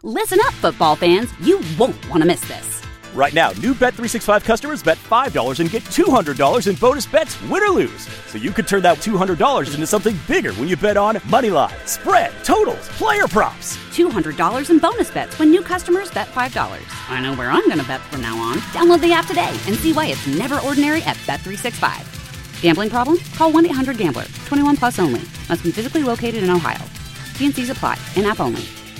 Listen up, football fans. You won't want to miss this. Right now, new Bet365 customers bet $5 and get $200 in bonus bets, win or lose. So you could turn that $200 into something bigger when you bet on money line, spread, totals, player props. $200 in bonus bets when new customers bet $5. I know where I'm going to bet from now on. Download the app today and see why it's never ordinary at Bet365. Gambling problem? Call 1-800-GAMBLER. 21 plus only. Must be physically located in Ohio. T&Cs apply. In-app only.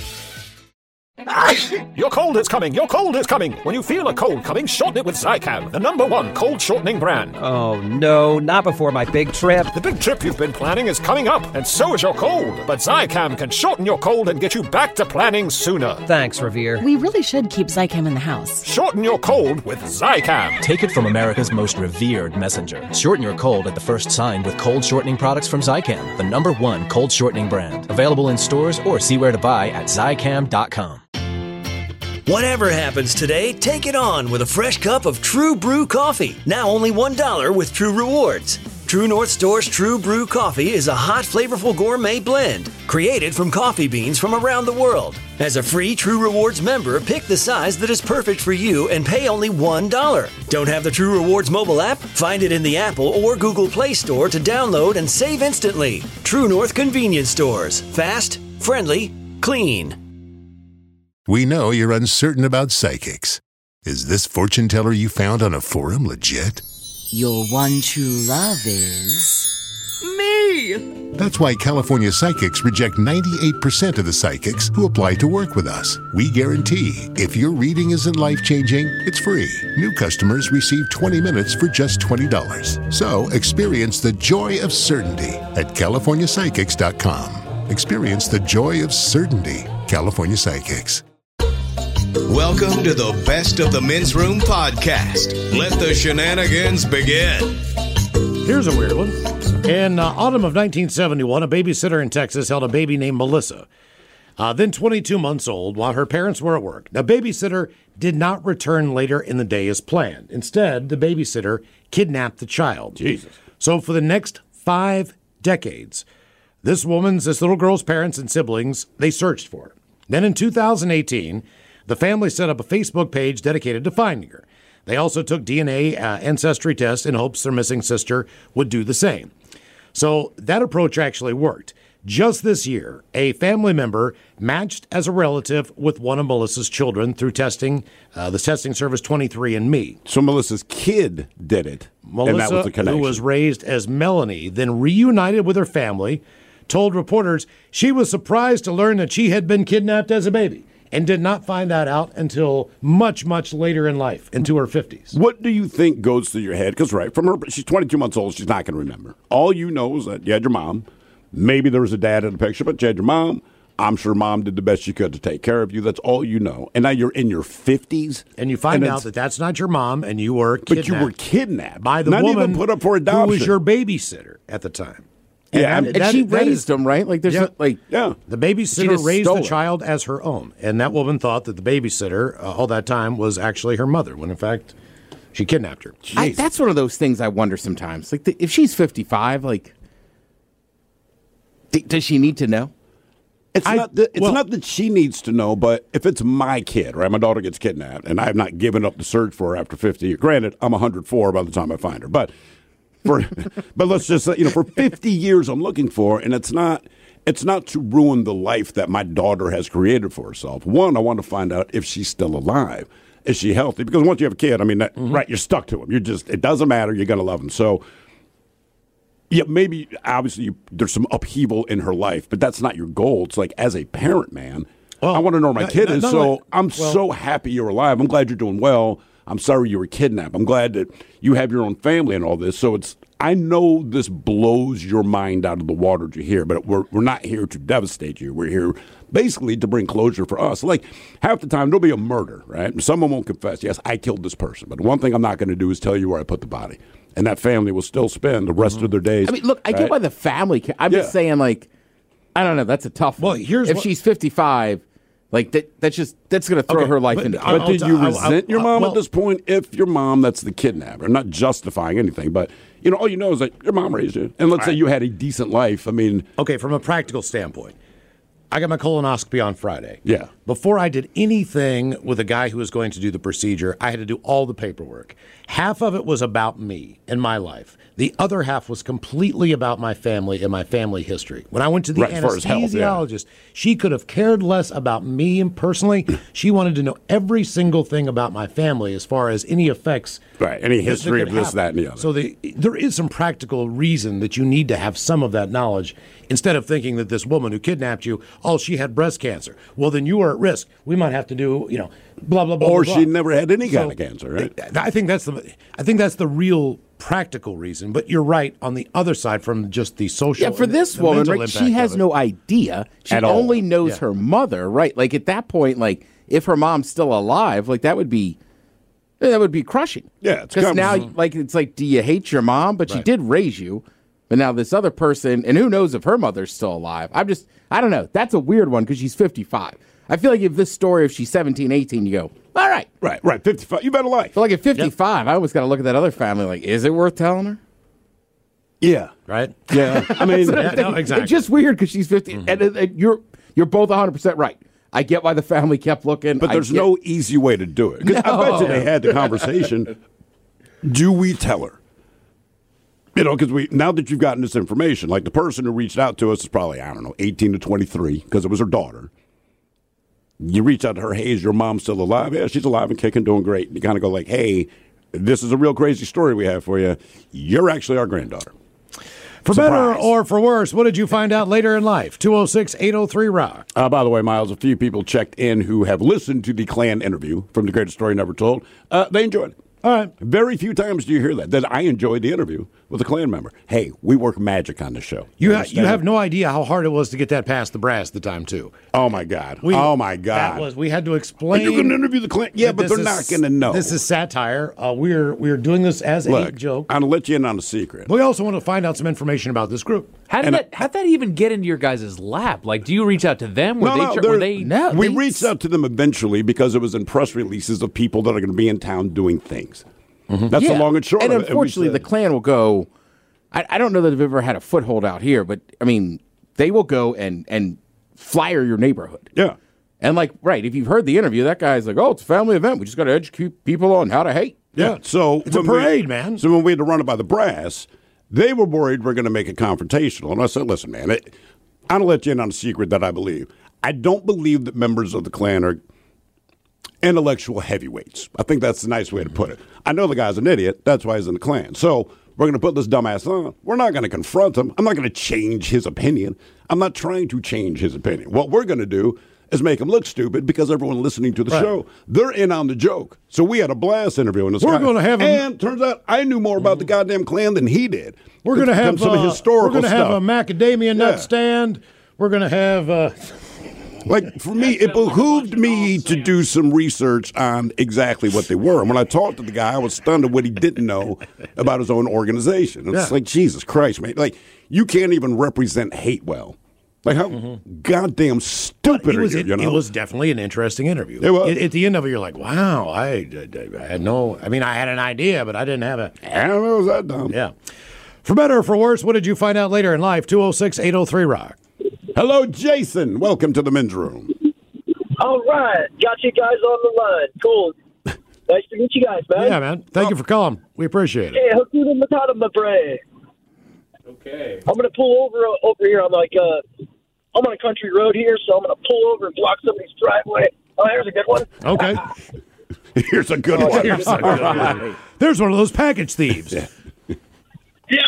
Your cold is coming. Your cold is coming. When you feel a cold coming, shorten it with Zicam, the #1 cold shortening brand. Oh, no, not before my big trip. The big trip you've been planning is coming up, and so is your cold. But Zicam can shorten your cold and get you back to planning sooner. Thanks, Revere. We really should keep Zicam in the house. Shorten your cold with Zicam. Take it from America's most revered messenger. Shorten your cold at the first sign with cold shortening products from Zicam, the #1 cold shortening brand. Available in stores or see where to buy at Zicam.com. Whatever happens today, take it on with a fresh cup of True Brew coffee. Now only $1 with True Rewards. True North Store's True Brew coffee is a hot, flavorful gourmet blend created from coffee beans from around the world. As a free True Rewards member, pick the size that is perfect for you and pay only $1. Don't have the True Rewards mobile app? Find it in the Apple or Google Play Store to download and save instantly. True North Convenience Stores. Fast, friendly, clean. We know you're uncertain about psychics. Is this fortune teller you found on a forum legit? Your one true love is... me! That's why California Psychics reject 98% of the psychics who apply to work with us. We guarantee if your reading isn't life-changing, it's free. New customers receive 20 minutes for just $20. So experience the joy of certainty at CaliforniaPsychics.com. Experience the joy of certainty. California Psychics. Welcome to the Best of the Men's Room podcast. Let the shenanigans begin. Here's a weird one. In autumn of 1971, a babysitter in Texas held a baby named Melissa, then 22 months old, while her parents were at work. The babysitter did not return later in the day as planned. Instead, the babysitter kidnapped the child. Jesus. So for the next 5 decades, this little girl's parents and siblings, they searched for her. Then in 2018, the family set up a Facebook page dedicated to finding her. They also took DNA ancestry tests in hopes their missing sister would do the same. So that approach actually worked. Just this year, a family member matched as a relative with one of Melissa's children through testing, the testing service 23andMe. So Melissa's kid did it, Melissa, and that was the connection. Who was raised as Melanie, then reunited with her family, told reporters she was surprised to learn that she had been kidnapped as a baby and did not find that out until much, much later in life, into her 50s. What do you think goes through your head? Because, right, from her, she's 22 months old. She's not going to remember. All you know is that you had your mom. Maybe there was a dad in the picture, but you had your mom. I'm sure mom did the best she could to take care of you. That's all you know. And now you're in your 50s. And you find out that that's not your mom, and you were kidnapped. But you were kidnapped. By the not woman even put up for adoption. who was your babysitter at the time. And she raised him, right? Like, there's the babysitter raised the it. child as her own, and that woman thought that the babysitter all that time was actually her mother, when in fact she kidnapped her. That's one of those things I wonder sometimes. Like, if she's 55, like, does she need to know? It's not that she needs to know, but if it's my kid, right? My daughter gets kidnapped, and I have not given up the search for her after 50 years. Granted, I'm 104 by the time I find her, but let's just say, for 50 years I'm looking for her, and it's not to ruin the life that my daughter has created for herself. One, I want to find out if she's still alive. Is she healthy? Because once you have a kid, right, you're stuck to him. It doesn't matter. You're going to love him. So, yeah, maybe, obviously, there's some upheaval in her life, but that's not your goal. It's like, as a parent, man, I want to know where my kid is. So I'm so happy you're alive. I'm glad you're doing well. I'm sorry you were kidnapped. I'm glad that you have your own family and all this. So I know this blows your mind out of the water to hear, but we're not here to devastate you. We're here basically to bring closure for us. Like, half the time there'll be a murder, right? Someone won't confess, yes, I killed this person. But one thing I'm not going to do is tell you where I put the body. And that family will still spend the rest of their days. I mean, look, I get why the family I'm just saying, like, I don't know, that's a tough one. If she's 55, like, that's going to throw her life into chaos. But did you resent your mom at this point? If your mom, that's the kidnapper. I'm not justifying anything, but all you know is that your mom raised you. And let's say you had a decent life. I mean, okay, from a practical standpoint, I got my colonoscopy on Friday. Yeah. Before I did anything with a guy who was going to do the procedure, I had to do all the paperwork. Half of it was about me and my life. The other half was completely about my family and my family history. When I went to the anesthesiologist, she could have cared less about me and personally. She wanted to know every single thing about my family as far as any effects. Right, any history of this, that, and the other. So there is some practical reason that you need to have some of that knowledge instead of thinking that this woman who kidnapped you, she had breast cancer. Well, then you are at risk. We might have to do, blah, blah, blah, or blah, she blah. never had any kind of cancer, right? I think that's the real practical reason. But you're right on the other side from just the social. Yeah, for this woman, right? She has no idea. She only knows her mother, right? Like at that point, like if her mom's still alive, like that would be crushing. Yeah, because now, it's like, do you hate your mom? But she did raise you. But now this other person, and who knows if her mother's still alive? I don't know. That's a weird one because she's 55. I feel like if she's 17, 18, you go, all right. Right, 55. You better life. But like at 55, I always got to look at that other family like, is it worth telling her? Yeah. Right? Yeah. I mean, exactly. It's just weird because she's 50. And you're both 100% right. I get why the family kept looking. But there's no easy way to do it. Because I bet you they had the conversation. Do we tell her? Because now that you've gotten this information, like the person who reached out to us is probably, 18 to 23, because it was her daughter. You reach out to her, hey, is your mom still alive? Yeah, she's alive and kicking, doing great. And you kind of go like, hey, this is a real crazy story we have for you. You're actually our granddaughter. For better or for worse, what did you find out later in life? 206-803-ROCK. By the way, Miles, a few people checked in who have listened to the Klan interview from The Greatest Story Never Told. They enjoyed it. All right. Very few times do you hear that I enjoyed the interview with a Klan member. Hey, we work magic on this show. You have no idea how hard it was to get that past the brass at the time, too. Oh, my God. We had to explain. You're going to interview the Klan? Yeah, but they're not going to know. This is satire. We're doing this as a joke. I'm going to let you in on a secret. We also want to find out some information about this group. How'd that even get into your guys' lap? Like, do you reach out to them? We reached out to them eventually because it was in press releases of people that are going to be in town doing things. Mm-hmm. That's the long and short of it. And unfortunately, the Klan will go, I don't know that they've ever had a foothold out here, but, I mean, they will go and flyer your neighborhood. Yeah. And, if you've heard the interview, that guy's like, it's a family event. We just got to educate people on how to hate. Yeah. So it's a parade, man. So when we had to run it by the brass, they were worried we're going to make it confrontational. And I said, listen, man, I'm going to let you in on a secret that I believe. I don't believe that members of the Klan are intellectual heavyweights. I think that's a nice way to put it. I know the guy's an idiot. That's why he's in the Klan. So we're going to put this dumbass on. We're not going to confront him. I'm not going to change his opinion. I'm not trying to change his opinion. What we're going to do is make him look stupid because everyone listening to the show, they're in on the joke. So we had a blast interviewing this guy. We're going to have him. And turns out I knew more about the goddamn Klan than he did. We're going to have some historical We're going to have a macadamia nut stand. We're going to have... for me, it behooved me to do some research on exactly what they were. And when I talked to the guy, I was stunned at what he didn't know about his own organization. It's like, Jesus Christ, man. Like, you can't even represent hate well. Like, how goddamn stupid are you, It was definitely an interesting interview. It was. At the end of it, you're like, wow, I had no... I mean, I had an idea, but I didn't have a... I don't know, it was that dumb. Yeah. For better or for worse, what did you find out later in life? 206-803-ROCK. Hello, Jason. Welcome to the men's room. All right. Got you guys on the line. Cool. Nice to meet you guys, man. Yeah, man. Thank you for calling. We appreciate it. Hey, Hakuna Matata, my friend. Okay. I'm going to pull over here. I'm on a country road here, so I'm going to pull over and block somebody's driveway. Oh, here's a good one. Okay. Here's a good one. Here's a good one. There's one of those package thieves. Yeah.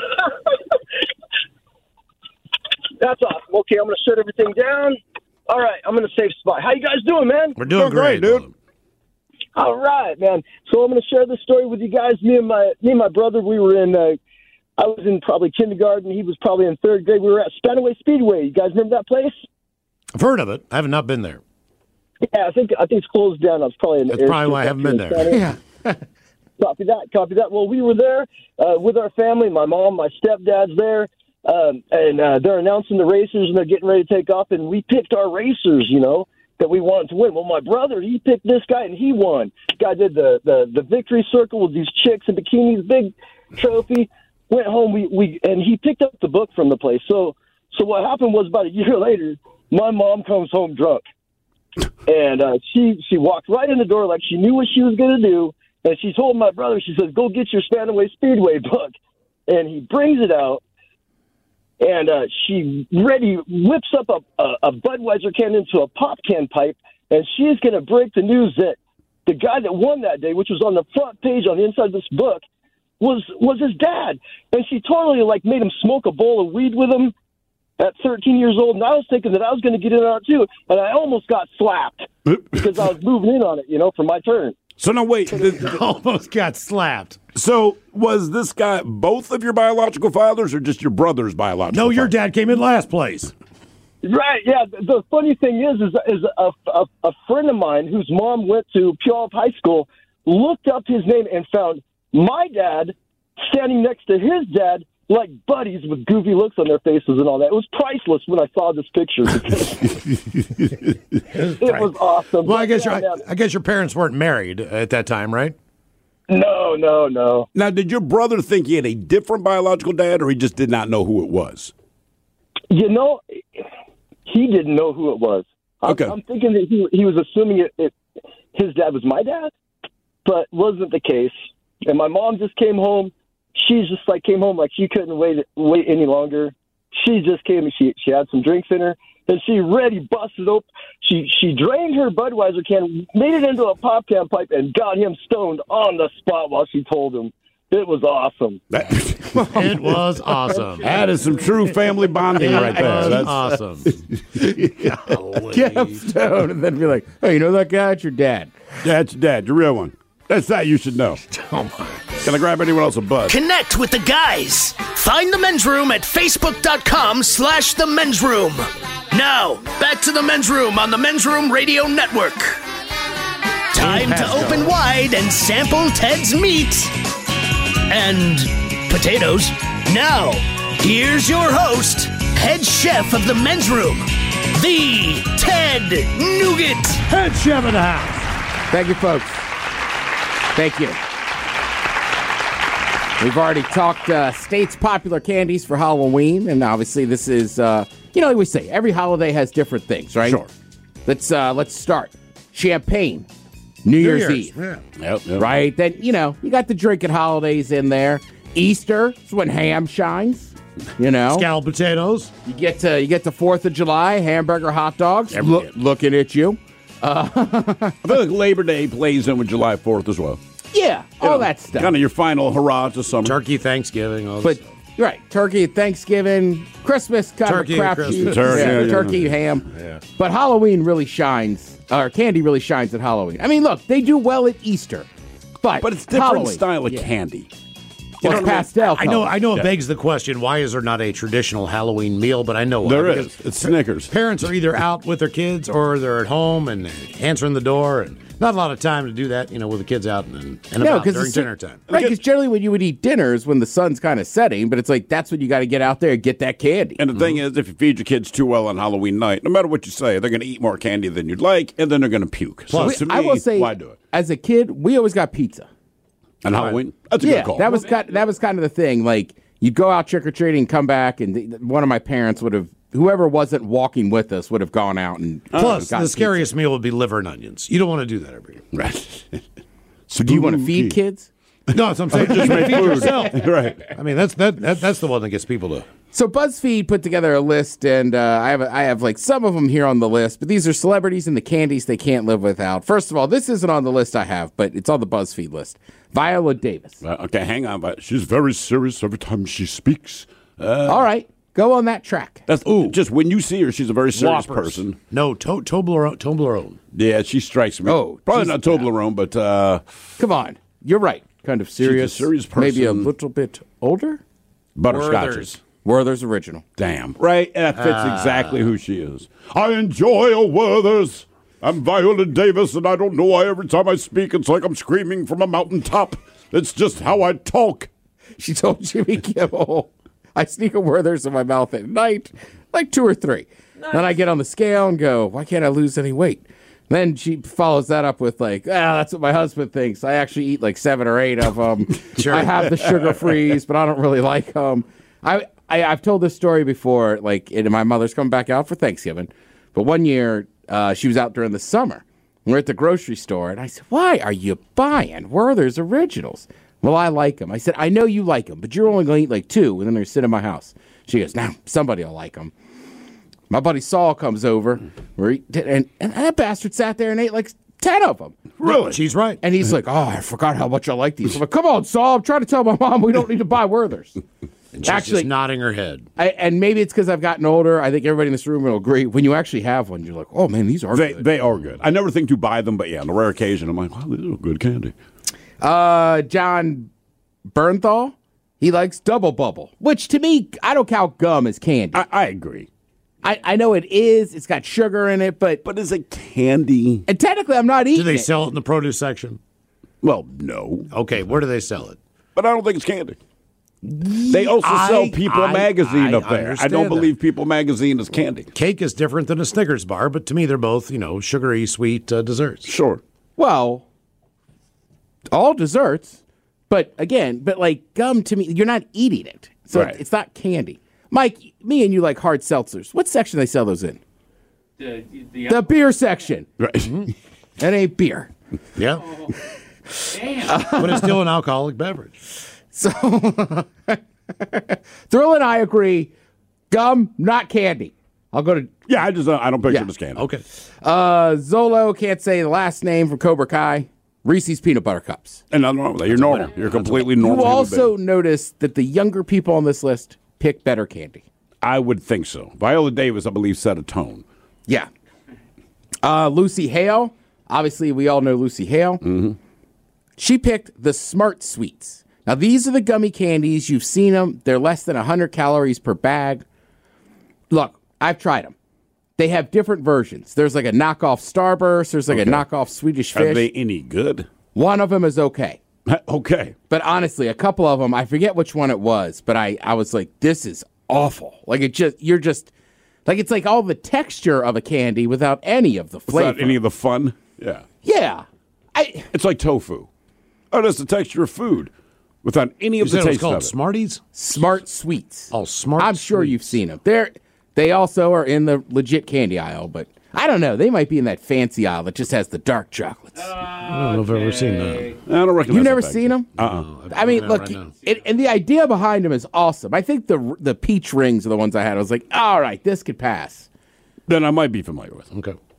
That's awesome. Okay, I'm going to shut everything down. All right, I'm in a safe spot. How you guys doing, man? We're doing great, dude. All right, man. So I'm going to share this story with you guys. Me and my brother, we were in. I was in probably kindergarten. He was probably in third grade. We were at Spanaway Speedway. You guys remember that place? I've heard of it. I have not been there. Yeah, I think it's closed down. That's probably why I haven't been there. Yeah. Copy that. Well, we were there with our family. My mom, my stepdad's there. And they're announcing the racers, and they're getting ready to take off. And we picked our racers, that we wanted to win. Well, my brother, he picked this guy, and he won. This guy did the victory circle with these chicks in bikinis, big trophy. Went home, and he picked up the book from the place. So what happened was about a year later, my mom comes home drunk. And she walked right in the door like she knew what she was going to do. And she told my brother, she says, go get your Spanaway Speedway book. And he brings it out. And she whips up a Budweiser can into a pop can pipe. And she's going to break the news that the guy that won that day, which was on the front page on the inside of this book, was his dad. And she totally made him smoke a bowl of weed with him at 13 years old. And I was thinking that I was going to get in on it too. And I almost got slapped because I was moving in on it, for my turn. So now wait, almost got slapped. So was this guy both of your biological fathers or just your brother's biological No, your father? dad came in last place. Right, yeah. The funny thing is a friend of mine whose mom went to Puyallup High School looked up his name and found my dad standing next to his dad like buddies with goofy looks on their faces and all that. It was priceless when I saw this picture. It was awesome. Well, I guess your parents weren't married at that time, right? No. Now, did your brother think he had a different biological dad, or he just did not know who it was? He didn't know who it was. Okay. I'm thinking that he was assuming his dad was my dad, but wasn't the case. And my mom just came home. She just came home like she couldn't wait any longer. She just came and she had some drinks in her, and she busted open. She drained her Budweiser can, made it into a pop can pipe, and got him stoned on the spot while she told him. It was awesome. It was awesome. That is some true family bonding right there. That's awesome. Get him stoned and then be like, hey, you know that guy? It's your dad. That's your dad, your real one. That's that you should know. Oh, my. Can I grab anyone else a buzz? Connect with the guys. Find the Men's Room at Facebook.com/The Men's Room. Now, back to the Men's Room on the Men's Room Radio Network. Time to open wide and sample Ted's meat and potatoes. Now, here's your host, head chef of the Men's Room, the Ted Nugent. Head chef of the house. Thank you, folks. Thank you. We've already talked states' popular candies for Halloween, and obviously this is, like we say, every holiday has different things, right? Sure. Let's start. Champagne, New Year's Eve. Yeah. Yep. Right? Then, you got the drinking holidays in there. Easter is when ham shines, Scalloped potatoes. You get to 4th of July, hamburger, hot dogs, looking at you. I feel like Labor Day plays in with July 4th as well. Yeah, all that stuff. Kind of your final hurrah to summer. Turkey, Thanksgiving, all but this stuff. Right, turkey, Thanksgiving, Christmas, kind Turkey, of a Christmas. crapshoot. Turkey, ham. Yeah. But Halloween really shines, or candy really shines at Halloween. I mean, look, they do well at Easter, but it's different Halloween, style of candy. Well, it's pastel. I know. It begs the question: why is there not a traditional Halloween meal? But I know why. There is. It's Snickers. Parents are either out with their kids or they're at home and answering the door, and not a lot of time to do that. With the kids out and about during dinner time. Right? Because generally, when you would eat dinners when the sun's kind of setting, but it's like that's when you got to get out there and get that candy. And the thing is, if you feed your kids too well on Halloween night, no matter what you say, they're going to eat more candy than you'd like, and then they're going to puke. Plus, to me, I will say, why do it? As a kid, we always got pizza. On Halloween? That's a good call. That was kind of the thing. Like, you'd go out trick-or-treating, come back, and one of my parents would have, whoever wasn't walking with us would have gone out and Plus, the scariest meal would be liver and onions. You don't want to do that every year. Right. So do you want to feed kids? No, that's what I'm saying. Just make feed food. yourself. Right. I mean, that's the one that gets people to... So BuzzFeed put together a list, and I have like some of them here on the list, but these are celebrities and the candies they can't live without. First of all, this isn't on the list I have, but it's on the BuzzFeed list. Viola Davis. Okay, hang on, but she's very serious every time she speaks. All right, go on that track. That's just when you see her, she's a very serious person. No, Toblerone. Yeah, she strikes me. Oh, probably not Toblerone, but come on, you're right. Kind of serious, she's a serious person. Maybe a little bit older. Butterscotches. Werther's original. Damn. Right? That fits exactly who she is. I enjoy a Werther's. I'm Viola Davis, and I don't know why every time I speak, it's like I'm screaming from a mountaintop. It's just how I talk. She told Jimmy Kimmel, I sneak a Werther's in my mouth at night, like 2 or 3. Nice. Then I get on the scale and go, why can't I lose any weight? Then she follows that up with like, that's what my husband thinks. I actually eat like 7 or 8 of them. Sure. I have the sugar freeze, but I don't really like them. I've told this story before, like, and my mother's coming back out for Thanksgiving, But one year, she was out during the summer. We're at the grocery store, and I said, why are you buying Werther's Originals? Well, I like them. I said, I know you like them, but you're only going to eat like 2, and then they're sitting in my house. She goes, nah, somebody will like them. My buddy Saul comes over, and that bastard sat there and ate like 10 of them. Really? She's right. And he's like, I forgot how much I like these. I'm like, come on, Saul. I'm trying to tell my mom we don't need to buy Werther's. And she's just nodding her head. And maybe it's because I've gotten older. I think everybody in this room will agree. When you actually have one, you're like, oh, man, these are good. They are good. I never think to buy them, but yeah, on a rare occasion, I'm like, wow, these are good candy. John Bernthal, he likes Double Bubble, which to me, I don't count gum as candy. I agree. I know it is. It's got sugar in it, but is it candy? And technically, I'm not eating it. Do they sell it in the produce section? Well, no. Okay, where do they sell it? But I don't think it's candy. They also sell People Magazine up there. I don't believe People Magazine is candy. Cake is different than a Snickers bar, but to me, they're both, sugary, sweet desserts. Sure. Well, all desserts, but like gum to me, you're not eating it. So it's not candy. Mike, me and you like hard seltzers. What section do they sell those in? The beer section. Right. That ain't beer. Yeah. But it's still an alcoholic beverage. So, Thrill and I agree. Gum, not candy. I'll go to... Yeah, I don't picture it as candy. Okay. Zolo, can't say the last name from Cobra Kai. Reese's Peanut Butter Cups. And nothing wrong with that. You're normal. You're completely normal. You also notice that the younger people on this list pick better candy. I would think so. Viola Davis, I believe, set a tone. Yeah. Lucy Hale. Obviously, we all know Lucy Hale. Mm-hmm. She picked the Smart Sweets. Now, these are the gummy candies. You've seen them. They're less than 100 calories per bag. Look, I've tried them. They have different versions. There's like a knockoff Starburst. There's like a knockoff Swedish Fish. Are they any good? One of them is okay. Okay. But honestly, a couple of them, I forget which one it was, but I was like, this is awful. Like, it's like all the texture of a candy without any of the flavor. Without any of the fun? Yeah. Yeah. It's like tofu. Oh, that's the texture of food. Without any of the taste called of it. Smarties? Smart Sweets. Oh, Smart I'm sure you've seen them. They also are in the legit candy aisle, but I don't know. They might be in that fancy aisle that just has the dark chocolates. I don't know if I've ever seen that. I don't recognize You've never that seen them? I mean, look, and the idea behind them is awesome. I think the peach rings are the ones I had. I was like, all right, this could pass. Then I might be familiar with them.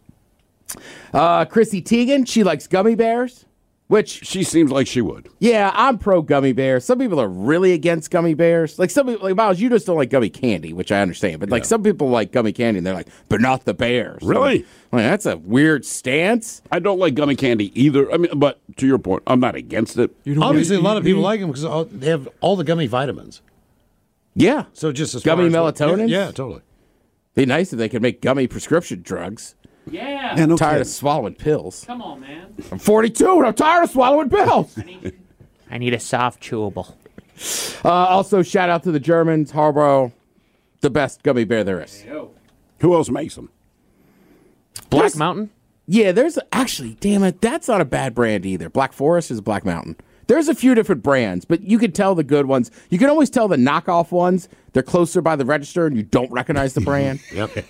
Okay. Chrissy Teigen, she likes gummy bears. Which she seems like she would. Yeah, I'm pro gummy bears. Some people are really against gummy bears. Like some people, like Miles, you just don't like gummy candy, which I understand. But like some people like gummy candy, and they're like, but not the bears. Really? Like, that's a weird stance. I don't like gummy candy either. I mean, but to your point, I'm not against it. Obviously, a lot of people like them because they have all the gummy vitamins. Yeah. So just as gummy far as melatonin. Yeah, totally. Be nice if they could make gummy prescription drugs. Yeah. I'm tired of swallowing pills. Come on, man. I'm 42 and I'm tired of swallowing pills. I need a soft chewable. Also, shout out to the Germans. Haribo, the best gummy bear there is. Who else makes them? Black Mountain? Yeah, there's actually, damn it, that's not a bad brand either. Black Forest is Black Mountain. There's a few different brands, but you can tell the good ones. You can always tell the knockoff ones. They're closer by the register and you don't recognize the brand. Yep.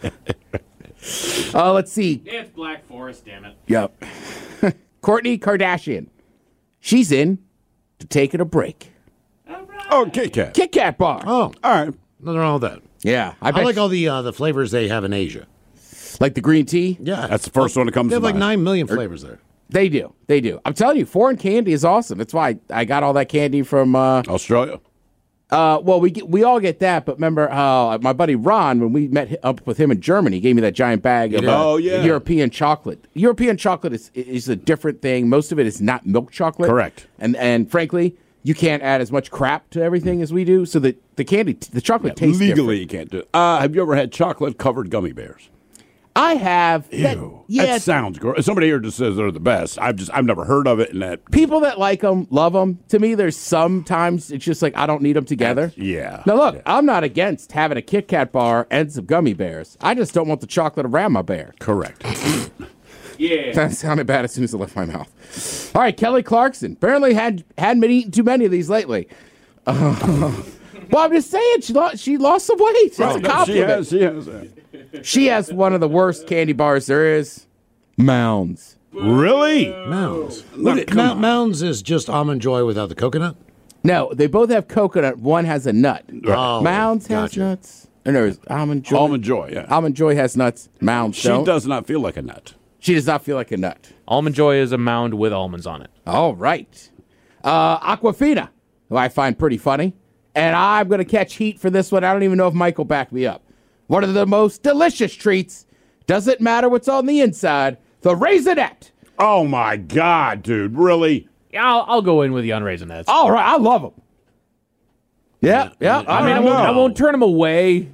Let's see. It's Black Forest, damn it. Yep. Kourtney Kardashian. She's in to taking a break. Oh, Kit Kat. Kit Kat bar. Oh, all right. Nothing wrong with that. Yeah. I like all the flavors they have in Asia. Like the green tea? Yeah. That's the first one that comes They to have like mind. 9 million flavors there. They do. They do. I'm telling you, foreign candy is awesome. That's why I got all that candy from Australia. Well, we all get that, but remember my buddy Ron, when we met up with him in Germany, he gave me that giant bag of European chocolate. European chocolate is a different thing. Most of it is not milk chocolate. Correct. And frankly, you can't add as much crap to everything as we do, so the chocolate tastes legally different. you can't do it. Have you ever had chocolate-covered gummy bears? I have. Ew. That sounds gross. Somebody here just says they're the best. I've never heard of it. And that people that like them love them. To me, there's sometimes it's just like I don't need them together. Yeah. Now look, I'm not against having a Kit Kat bar and some gummy bears. I just don't want the chocolate around my bear. Correct. Yeah. That sounded bad as soon as it left my mouth. All right, Kelly Clarkson. Apparently hadn't been eating too many of these lately. Well, I'm just saying she lost some weight. That's a compliment. She has. She has one of the worst candy bars there is. Mounds. Really? Mounds. Mounds is just Almond Joy without the coconut? No, they both have coconut. One has a nut. Oh, Mounds has nuts. And there's Almond Joy. Almond Joy, yeah. Almond Joy has nuts. Mounds She don't. does not feel like a nut. She does not feel like a nut. Almond Joy is a mound with almonds on it. All right. Aquafina, who I find pretty funny. And I'm going to catch heat for this one. I don't even know if Mike will back me up. One of the most delicious treats. Doesn't matter what's on the inside. The Raisinette. Oh, my God, dude. Really? Yeah, I'll go in with you on Raisinets. All right. I love them. Yeah. I won't turn them away.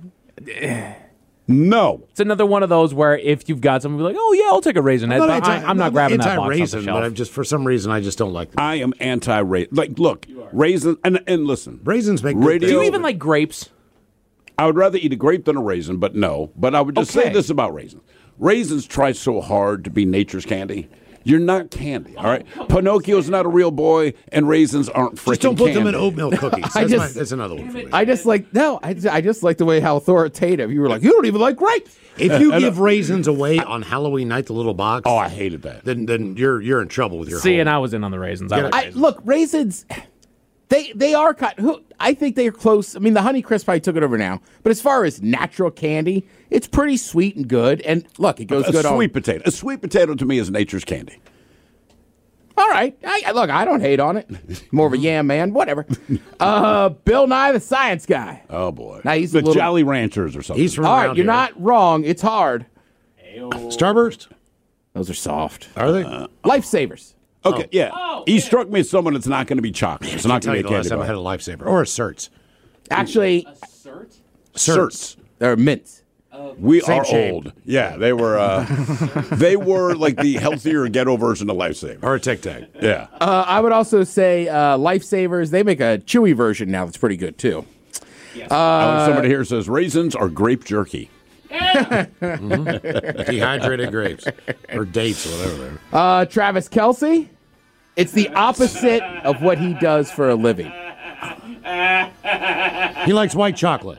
No. It's another one of those where if you've got someone be like, oh, yeah, I'll take a Raisinette. But I'm not grabbing that box off the Anti-raisin, shelf. but I'm just, for some reason, I just don't like them. I am anti-raisin. Like, look, raisin, and listen. Raisins make radio. Do you even like grapes? I would rather eat a grape than a raisin, but no. But I would just say this about raisins. Raisins try so hard to be nature's candy. You're not candy, all right? Pinocchio's not a real boy, and raisins aren't freaking Just don't put them in candy. oatmeal cookies. That's another one for me. I just like the way how authoritative you were like, you don't even like grapes. If you give raisins away on Halloween night, the little box. Oh, I hated that. Then you're in trouble with your See, whole- and I was in on the raisins. I like raisins. Look, raisins, they are I think they are close. I mean, the Honeycrisp probably took it over now. But as far as natural candy, it's pretty sweet and good. And look, it goes good on sweet potato. A sweet potato to me is nature's candy. All right. Look, I don't hate on it. More of a yam man. Whatever. Bill Nye the Science Guy. Oh, boy. Now he's the Jolly Ranchers or something. He's from All around right, you're here. not wrong. It's hard. Starburst? Those are soft. Are they? Lifesavers. Okay, yeah. He struck me as someone that's not going to be chocolate. It's not Tell going you to the be a last time I candy had bar. a Lifesaver. Or a Certs. Actually, Certs. they're mints. We Same are shape. old. Yeah, they were they were like the healthier ghetto version of Lifesaver. Or a Tic Tac. Yeah. I would also say Lifesavers. They make a chewy version now that's pretty good, too. Somebody here says raisins are grape jerky. Dehydrated grapes. Or dates, or whatever they're. Travis Kelce. It's the opposite of what he does for a living. He likes white chocolate.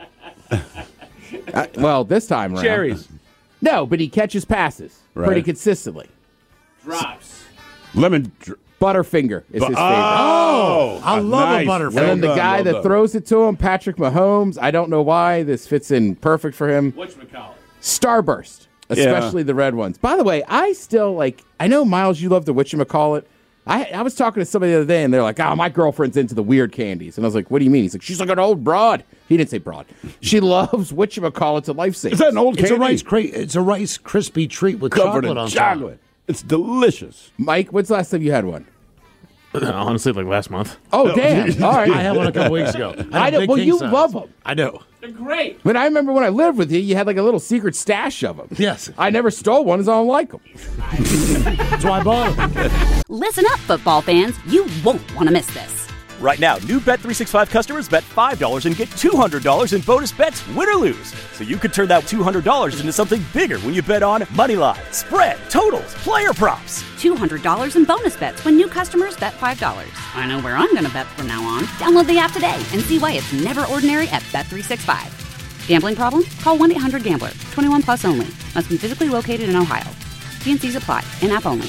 Well, this time around. Cherries. No, but he catches passes pretty Right. consistently. Drops. Butterfinger is his favorite. Oh, I love nice. a Butterfinger. And then the guy that throws it to him, Patrick Mahomes, I don't know why. This fits in perfect for him. Starburst, especially the red ones. By the way, I still I know, Miles, you love the whatchamacallit. I was talking to somebody the other day, and they're like, oh, my girlfriend's into the weird candies. And I was like, what do you mean? He's like, she's like an old broad. He didn't say broad. She loves whatchamacallit's a Lifesaver. Is that an old It's a candy? It's a Rice Krispie treat with Covered chocolate in on chocolate. It's delicious. Mike, when's the last time you had one? Honestly, like last month. Oh, damn. All right. I had one a couple weeks ago. I know. Well, you love them. I know. They're great. But I remember when I lived with you, you had like a little secret stash of them. Yes. I never stole one, as I don't like them. That's why I bought them. Listen up, football fans. You won't want to miss this. Right now, new Bet365 customers bet $5 and get $200 in bonus bets, win or lose. So you could turn that $200 into something bigger when you bet on moneyline, spread, totals, player props. $200 in bonus bets when new customers bet $5. I know where I'm going to bet from now on. Download the app today and see why it's never ordinary at Bet365. Gambling problem? Call 1-800-GAMBLER. 21 plus only. Must be physically located in Ohio. T&Cs apply. In-app only.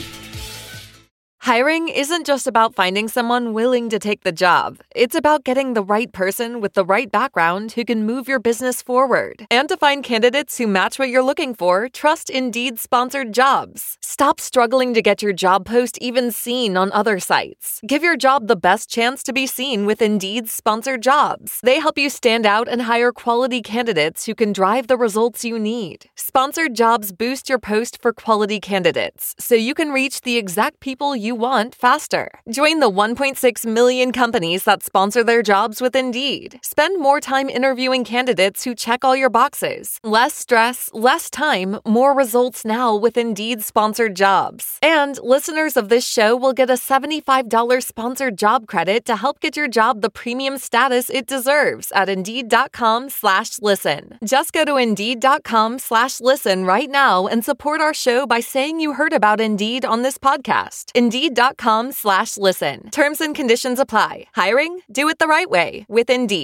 Hiring isn't just about finding someone willing to take the job. It's about getting the right person with the right background who can move your business forward. And to find candidates who match what you're looking for, trust Indeed sponsored jobs. Stop struggling to get your job post even seen on other sites. Give your job the best chance to be seen with Indeed sponsored jobs. They help you stand out and hire quality candidates who can drive the results you need. Sponsored jobs boost your post for quality candidates, so you can reach the exact people you want faster. Join the 1.6 million companies that sponsor their jobs with Indeed. Spend more time interviewing candidates who check all your boxes. Less stress, less time, more results now with Indeed sponsored jobs. And listeners of this show will get a $75 sponsored job credit to help get your job the premium status it deserves at Indeed.com/listen. Just go to Indeed.com/listen right now and support our show by saying you heard about Indeed on this podcast. Indeed.com/listen. Terms and conditions apply. Hiring? Do it the right way with Indeed.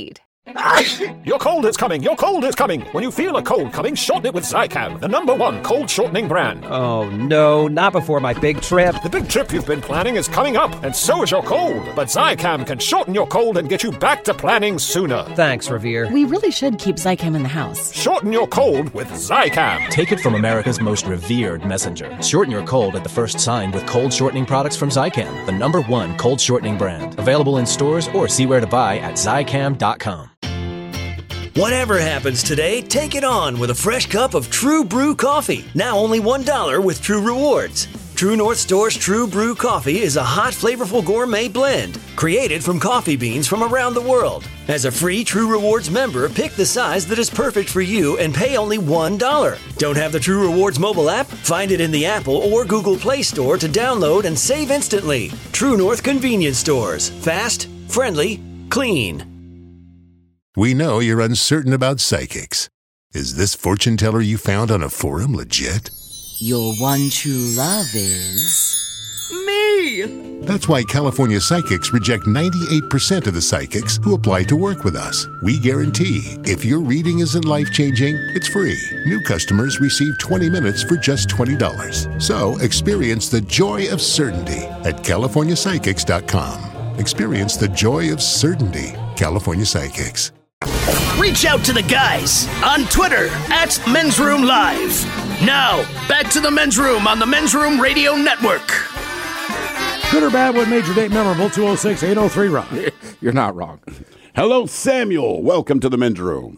Your cold is coming. Your cold is coming. When you feel a cold coming, shorten it with Zycam, the #1 cold shortening brand. Oh, no, not before my big trip. The big trip you've been planning is coming up, and so is your cold. But Zycam can shorten your cold and get you back to planning sooner. Thanks, Revere. We really should keep Zycam in the house. Shorten your cold with Zycam. Take it from America's most revered messenger. Shorten your cold at the first sign with cold shortening products from Zycam, the #1 cold shortening brand. Available in stores or see where to buy at Zycam.com. Whatever happens today, take it on with a fresh cup of True Brew coffee. Now only $1 with True Rewards. True North Store's True Brew coffee is a hot, flavorful gourmet blend created from coffee beans from around the world. As a free True Rewards member, pick the size that is perfect for you and pay only $1. Don't have the True Rewards mobile app? Find it in the Apple or Google Play Store to download and save instantly. True North convenience stores. Fast, friendly, clean. We know you're uncertain about psychics. Is this fortune teller you found on a forum legit? Your one true love is... me! That's why California Psychics reject 98% of the psychics who apply to work with us. We guarantee if your reading isn't life-changing, it's free. New customers receive 20 minutes for just $20. So experience the joy of certainty at CaliforniaPsychics.com. Experience the joy of certainty. California Psychics. Reach out to the guys on Twitter at Men's Room Live. Now, back to the Men's Room on the Men's Room Radio Network. Good or bad, what made your date memorable? 206-803-ROCK. You're not wrong. Hello, Samuel. Welcome to the Men's Room.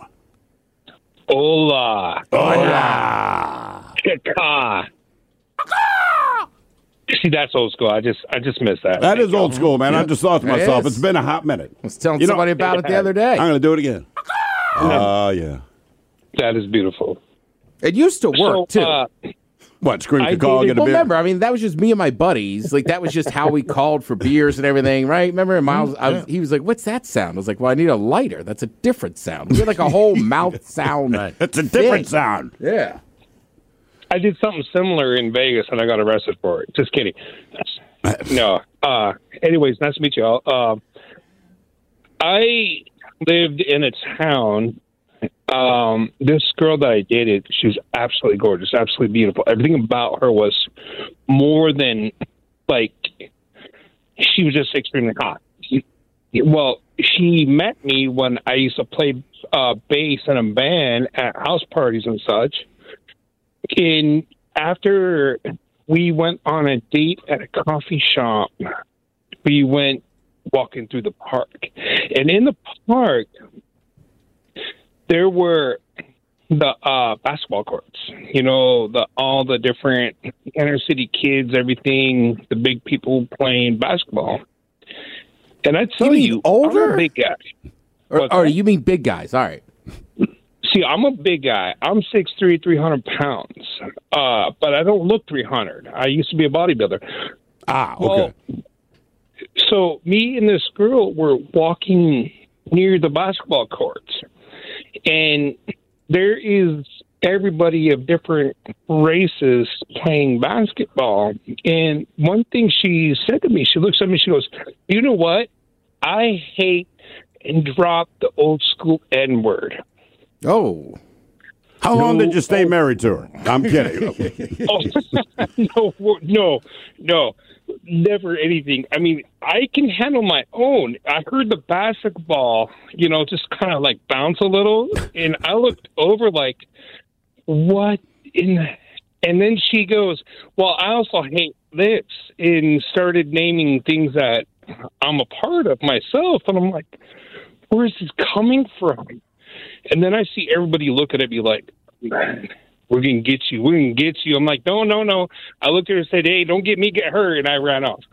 Hola. Hola. Chica. See, that's old school. I just missed that. That is old school, man. I just thought to myself, it's been a hot minute. I was telling somebody about it the other day. I'm going to do it again. Yeah. That is beautiful. It used to work, too. What, scream to call, get a beer? Remember, I mean, that was just me and my buddies. Like, that was just how we called for beers and everything, right? Remember, Miles, he was like, what's that sound? I was like, well, I need a lighter. That's a different sound. We had like a whole mouth sound. That's a different sound. Yeah. I did something similar in Vegas, and I got arrested for it. Just kidding. No. Anyways, nice to meet you all. I lived in a town. This girl that I dated, she was absolutely gorgeous, absolutely beautiful. Everything about her was more than, like, she was just extremely hot. Well, she met me when I used to play bass in a band at house parties and such. And after we went on a date at a coffee shop, we went walking through the park. And in the park, there were the basketball courts. You know, all the different inner city kids, everything, the big people playing basketball. And I tell you, older? I'm a big guy. Or you mean big guys? All right. See, I'm a big guy. I'm 6'3", 300 pounds. But I don't look 300. I used to be a bodybuilder. Okay. Well, so me and this girl were walking near the basketball courts. And there is everybody of different races playing basketball. And one thing she said to me, she looks at me, she goes, you know what? I hate and drop the old school N-word. Oh. How long did you stay married to her? I'm kidding. No. Never anything. I mean, I can handle my own. I heard the basketball, just kind of like bounce a little. And I looked over like, what in the... And then she goes, well, I also hate this, and started naming things that I'm a part of myself. And I'm like, where is this coming from? And then I see everybody looking at me like, man, we're going to get you. We're going to get you. I'm like, no. I looked at her and said, hey, don't get me, get her. And I ran off.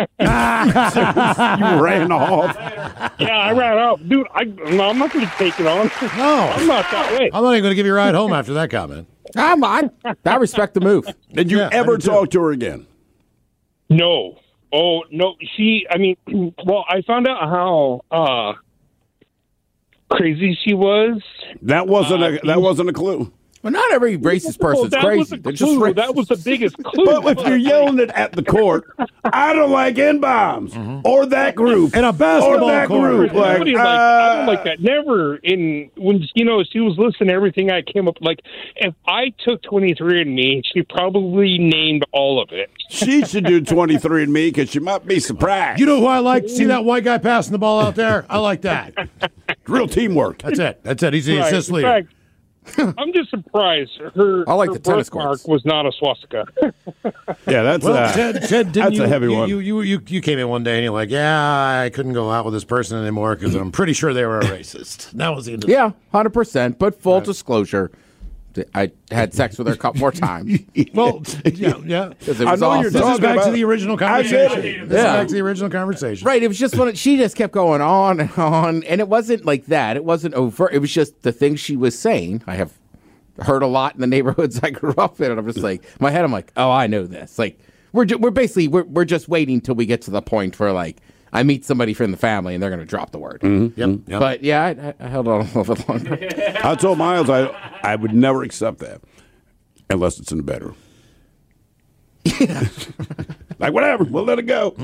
You ran off? Yeah, I ran off. Dude, I'm not going to take it on. No. I'm not that way. I'm not even going to give you a ride home after that comment. I respect the move. Did you ever talk to her again? No. Oh, no. I found out how... crazy she was. That wasn't a clue. Well, not every racist person's crazy. They're just racist. That was the biggest clue. But if you're yelling it at the court, I don't like N-bombs or that group and a basketball or that court. group. I don't like that. Never when she was listening to everything I came up like. If I took 23andMe, she probably named all of it. She should do 23andMe because she might be surprised. You know who I like? See that white guy passing the ball out there? I like that. Real teamwork. That's it. He's the assist leader. In fact, I'm just surprised her birthmark was not a swastika. Yeah, that's Ted, that's a heavy one. You came in one day and you're like, yeah, I couldn't go out with this person anymore because I'm pretty sure they were a racist. That was the end of it. Yeah, 100%. But full disclosure, I had sex with her a couple more times. Well, yeah. I know this is back to the original conversation. Back to the original conversation. Right. It was just she just kept going on and on, and it wasn't like that. It wasn't overt. It was just the things she was saying. I have heard a lot in the neighborhoods I grew up in, and I'm just like, in my head, I'm like, oh, I know this. Like, we're just waiting till we get to the point where like I meet somebody from the family and they're going to drop the word. Yep. But yeah, I held on a little bit longer. I told Miles I would never accept that unless it's in the bedroom. Yeah. Like, whatever, we'll let it go.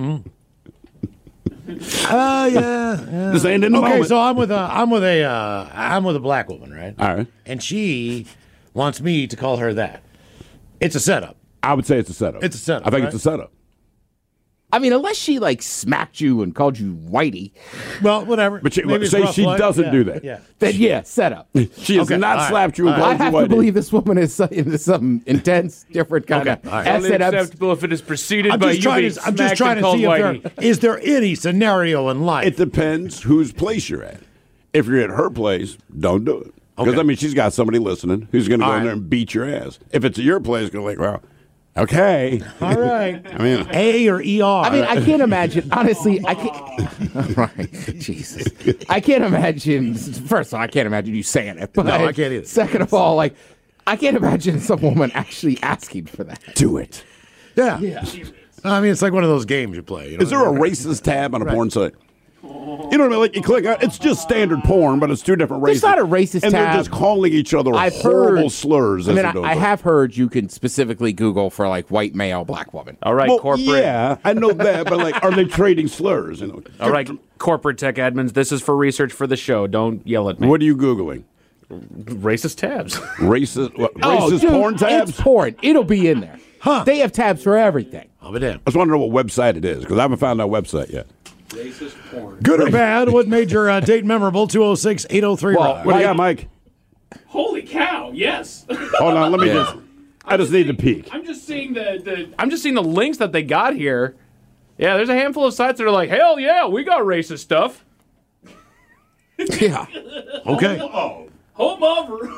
Yeah. This ain't in the moment. Okay, so I'm with a black woman, right? All right. And she wants me to call her that. It's a setup. I would say it's a setup. It's a setup. I think right? it's a setup. I mean, unless she like smacked you and called you whitey. Well, whatever. But say she doesn't do that. Yeah. Then yeah, set up. She has not slapped you and I called you have whitey. to believe this woman is into some intense, different kind of Unacceptable if it is preceded by you being I'm just trying to see if is there any scenario in life. It depends whose place you're at. If you're at her place, don't do it. Because, I mean, she's got somebody listening who's going to go in there and beat your ass. If it's at your place, go like, well, okay. All right. I mean, A or ER. I mean, I can't imagine. Honestly, I can't. Right. Jesus. I can't imagine. First of all, I can't imagine you saying it. But no, I can't either. Second of all, like, I can't imagine some woman actually asking for that. Do it. Yeah. I mean, it's like one of those games you play. You know? Is there a racist tab on a porn site? You know what I mean? Like you click on it's just standard porn, but it's two different races. It's not a racist and tab. They're just calling each other horrible slurs. I mean, I have heard you can specifically Google for like white male, black woman. All right, corporate. Yeah, I know that, but like, are they trading slurs? You know? All right, corporate tech admins. This is for research for the show. Don't yell at me. What are you Googling? Racist tabs. Racist porn tabs? It's porn. It'll be in there. Huh? They have tabs for everything. I'll be damned. I just want to know what website it is because I haven't found that website yet. Racist porn. Good or bad? What made your date memorable? 206-803. Well, what do you got, Mike? Holy cow! Yes. Hold on, let me just. I just need to peek. I'm just seeing the links that they got here. Yeah, there's a handful of sites that are like, hell yeah, we got racist stuff. Yeah. Okay. Home over.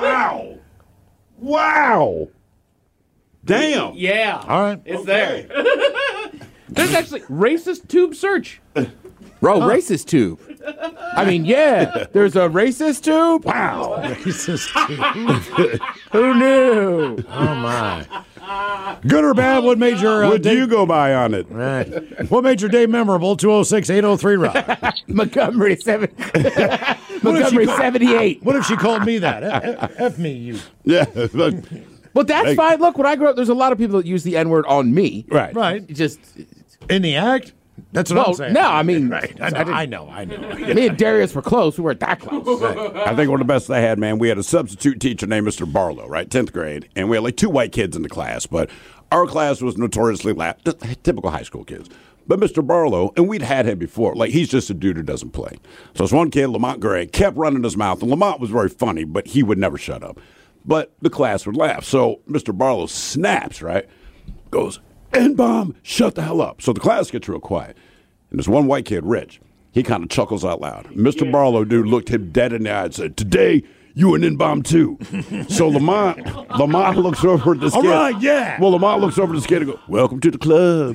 Wow. Damn. Yeah. All right. It's there. There's actually racist tube search. Bro, racist tube. I mean, yeah, there's a racist tube. Wow. Racist tube. Who knew? Oh, my. Good or bad? What made your What do you go by on it? Right. What made your day memorable? 206-803 Rob. Montgomery 78. What if she called me that? F me, you. Yeah. Well, that's fine. Look, when I grew up, there's a lot of people that use the N-word on me. Right. Right. Just in the act? That's what I'm saying. No, I mean, right. I know. Me and Darius were close. We weren't that close. Right. I think one of the best I had, man, we had a substitute teacher named Mr. Barlow, right? 10th grade. And we had like 2 white kids in the class. But our class was notoriously typical high school kids. But Mr. Barlow, and we'd had him before, like he's just a dude who doesn't play. So this one kid, Lamont Gray, kept running his mouth. And Lamont was very funny, but he would never shut up. But the class would laugh. So Mr. Barlow snaps, right? Goes, N-bomb, shut the hell up. So the class gets real quiet. And this one white kid, Rich, he kind of chuckles out loud. Mr. Barlow, dude, looked him dead in the eye and said, today, you an N-bomb too. So Lamont looks over at this kid. All right, yeah. Well, Lamont looks over at this kid and goes, welcome to the club.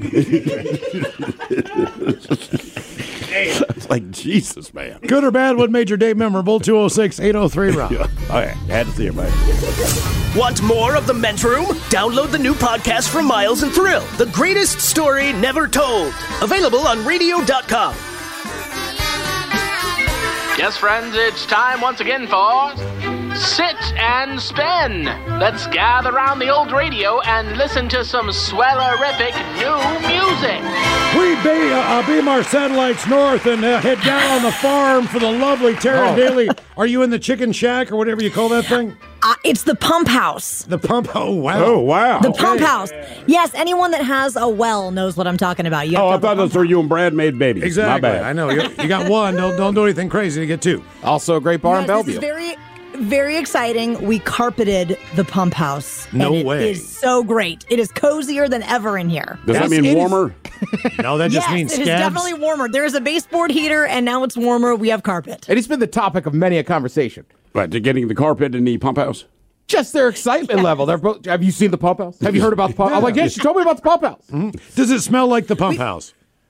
It's like, Jesus, man. Good or bad? What made your day memorable? 206-803 Rob. Yeah. All right, had to see it, man. Want more of The Men's Room? Download the new podcast from Miles and Thrill, The Greatest Story Never Told. Available on radio.com. Yes, friends, it's time once again for sit and spin. Let's gather around the old radio and listen to some swellerific new music. We beam our satellites north and head down on the farm for the lovely Taryn Daly. Are you in the chicken shack or whatever you call that thing? It's the pump house. The pump. Oh wow! Oh wow! The pump house. Yes, anyone that has a well knows what I'm talking about. You have I thought that's where you and Brad made babies. Exactly. My bad. I know. You got one. Don't do anything crazy to get two. Also, a great bar in Bellevue. This is very, very exciting. We carpeted the pump house. No and way. It is so great. It is cozier than ever in here. Does that mean warmer? No, that just means it scabs. is definitely warmer. There is a baseboard heater, and now it's warmer. We have carpet. And it's been the topic of many a conversation. Right, to getting the carpet in the pump house? Just their excitement level. They're both, have you seen the pump house? Have you heard about the pump house? I'm like, yes, she told me about the pump house. Mm-hmm. Does it smell like the pump house?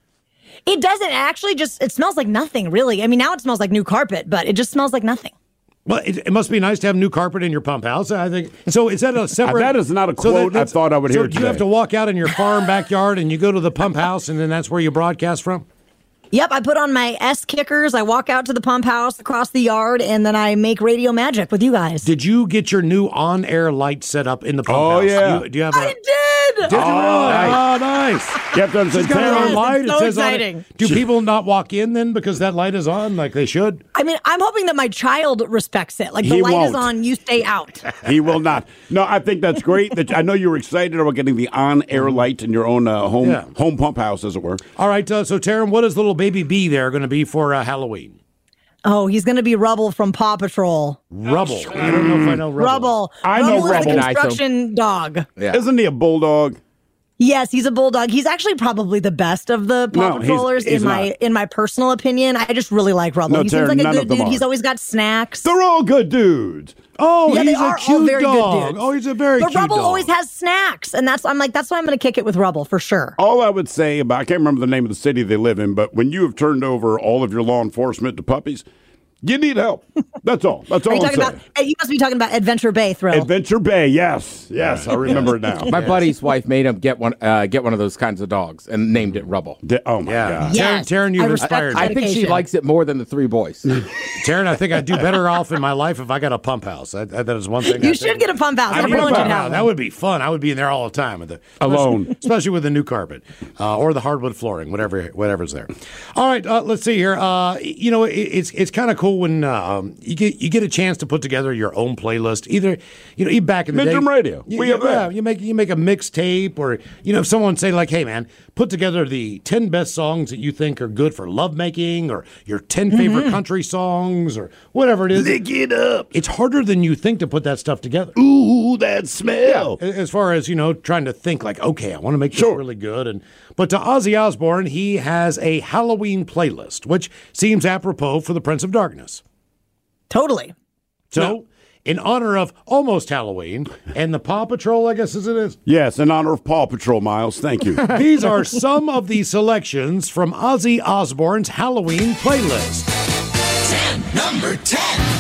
It doesn't actually it smells like nothing, really. I mean, now it smells like new carpet, but it just smells like nothing. Well, it must be nice to have new carpet in your pump house, I think. So is that a separate... That is not a quote I thought I would hear today. So do you have to walk out in your farm backyard and you go to the pump house and then that's where you broadcast from? Yep, I put on my S-kickers, I walk out to the pump house across the yard, and then I make radio magic with you guys. Did you get your new on-air light set up in the pump house? Yeah. Do you have I did! Did you really? Oh, nice. You have to understand. She's got her own light. It's so exciting. Do people not walk in then because that light is on like they should? I mean, I'm hoping that my child respects it. Like, the light is on, you stay out. He will not. No, I think that's great. I know you were excited about getting the on-air light in your own home pump house, as it were. All right, so Taryn, what is little baby B there going to be for Halloween? Oh, he's going to be Rubble from Paw Patrol. Rubble? I don't know if I know Rubble. I know Rubble. Is a Rubble. construction dog. Yeah. Isn't he a bulldog? Yes, he's a bulldog. He's actually probably the best of the Paw Patrollers he's in my personal opinion. I just really like Rubble. No, he seems like none a of good them dude. are. He's always got snacks. They're all good dudes. Oh, yeah, he's they are a cute all very dog. good dudes. Oh, he's a very but cute Rubble dog. always has snacks, and that's why I'm going to kick it with Rubble for sure. All I would say about, I can't remember the name of the city they live in, but when you have turned over all of your law enforcement to puppies, you need help. That's all. That's all I'm saying. You must be talking about Adventure Bay, Thrill. Adventure Bay, yes. Yes, I remember it now. My buddy's wife made him get one of those kinds of dogs and named it Rubble. Oh, my God. Yes, Taryn, you've inspired me. I think she likes it more than the three boys. Taryn, I think I'd do better off in my life if I got a pump house. That is one thing. You should get a pump house. Everyone should have one. That would be fun. I would be in there all the time. Alone. Especially with the new carpet or the hardwood flooring, whatever's there. All right, let's see here. It's kind of cool when you get a chance to put together your own playlist. Either, even back in the day. Midterm radio. You make a mixtape or, if someone say like, hey, man, put together the 10 best songs that you think are good for lovemaking or your 10 favorite country songs or whatever it is. Lick it up. It's harder than you think to put that stuff together. Ooh, that smell. Yeah, as far as, trying to think like, okay, I want to make this really good. But to Ozzy Osbourne, he has a Halloween playlist, which seems apropos for the Prince of Darkness. Totally. So, in honor of almost Halloween and the Paw Patrol, I guess as it is. Yes, in honor of Paw Patrol, Miles. Thank you. These are some of the selections from Ozzy Osbourne's Halloween playlist. Number 10.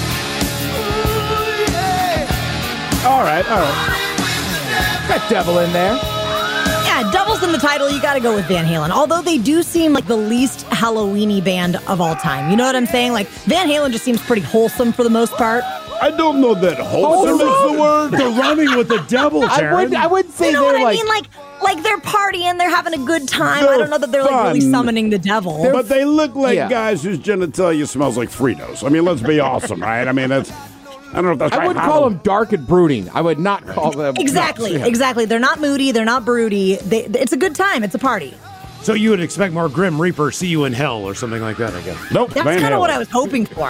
All right. Got Devil in there. Yeah, Devil's in the title. You got to go with Van Halen. Although they do seem like the least Halloween-y band of all time. You know what I'm saying? Like, Van Halen just seems pretty wholesome for the most part. I don't know that wholesome is the word. They're running with the devil, Taryn. I would say you know they're what I mean? Like they're partying, they're having a good time. They're I don't know that they're like really fun. summoning the devil. But they look like guys whose genitalia smells like Fritos. I mean, let's be awesome, right? I mean, I don't know if that's right. I wouldn't call them dark and brooding. I would not call them... Exactly. They're not moody. They're not broody. It's a good time. It's a party. So you would expect more Grim Reaper, See You in Hell, or something like that, I guess. Nope. That's kind of what I was hoping for.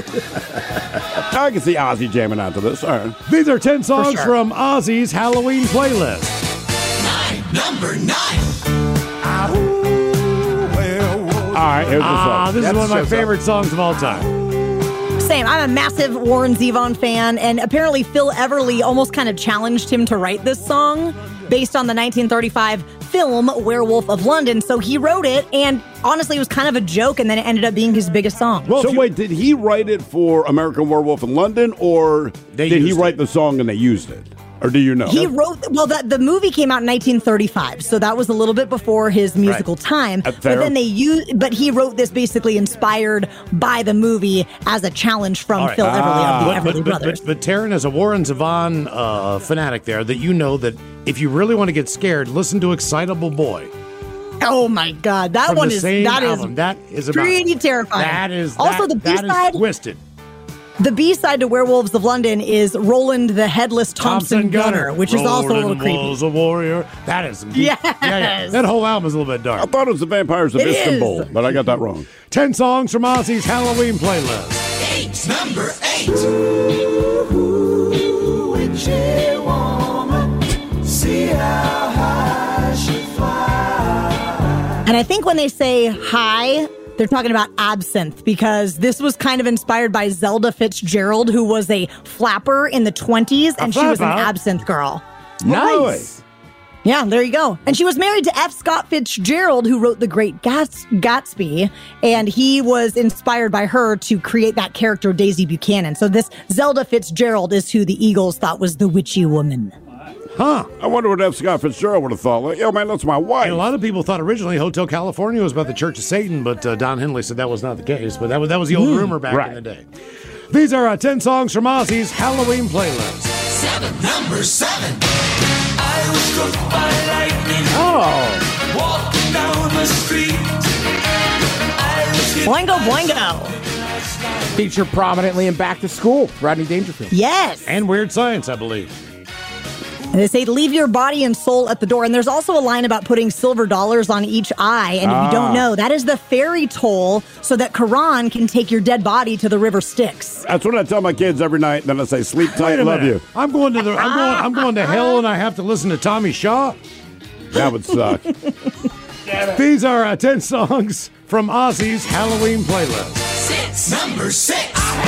I can see Ozzy jamming out to this. All right. These are 10 songs from Ozzy's Halloween playlist. Number 9. All right, here's the song. This is one of my favorite songs of all time. Same. I'm a massive Warren Zevon fan, and apparently Phil Everly almost kind of challenged him to write this song based on the 1935 film Werewolf of London. So he wrote it, and honestly, it was kind of a joke, and then it ended up being his biggest song. Well, wait, did he write it for American Werewolf in London, or did he write the song and they used it? Or do you know? He wrote, the movie came out in 1935, so that was a little bit before his musical time. But then he wrote this basically inspired by the movie as a challenge from Phil Everly of the Everly Brothers. But Taryn, as a Warren Zevon fanatic there, that you know that if you really want to get scared, listen to Excitable Boy. Oh my God, that From one the is same that album. is That is about, pretty terrifying. That is also the B-side. That is twisted. The B-side to Werewolves of London is Roland the Headless Thompson Gunner, which is also a little creepy. Was a warrior. That is some deep. Yes. Yeah. That whole album is a little bit dark. I thought it was the Vampires of Istanbul, but I got that wrong. 10 songs from Ozzy's Halloween playlist. Number 8. Ooh, witchy woman, see how high she flies. And I think when they say high, they're talking about absinthe, because this was kind of inspired by Zelda Fitzgerald, who was a flapper in the 20s, and she was an absinthe girl. Nice. Yeah, there you go. And she was married to F. Scott Fitzgerald, who wrote The Great Gatsby, and he was inspired by her to create that character, Daisy Buchanan. So this Zelda Fitzgerald is who the Eagles thought was the witchy woman. Huh. I wonder what F. Scott Fitzgerald would have thought. Like, yo, man, that's my wife. And a lot of people thought originally Hotel California was about the Church of Satan, but Don Henley said that was not the case. But that was the old rumor back in the day. These are 10 songs from Ozzy's Halloween playlist. Number 7. I was struck by lightning. Walking down the street. Boingo, boingo. Featured prominently in Back to School, Rodney Dangerfield. Yes. And Weird Science, I believe. And they say, leave your body and soul at the door. And there's also a line about putting silver dollars on each eye. And if you don't know, that is the fairy toll so that Quran can take your dead body to the river Styx. That's what I tell my kids every night. Then I say, sleep tight, love you. I'm going to hell and I have to listen to Tommy Shaw? That would suck. These are 10 songs from Ozzy's Halloween playlist. Number 6.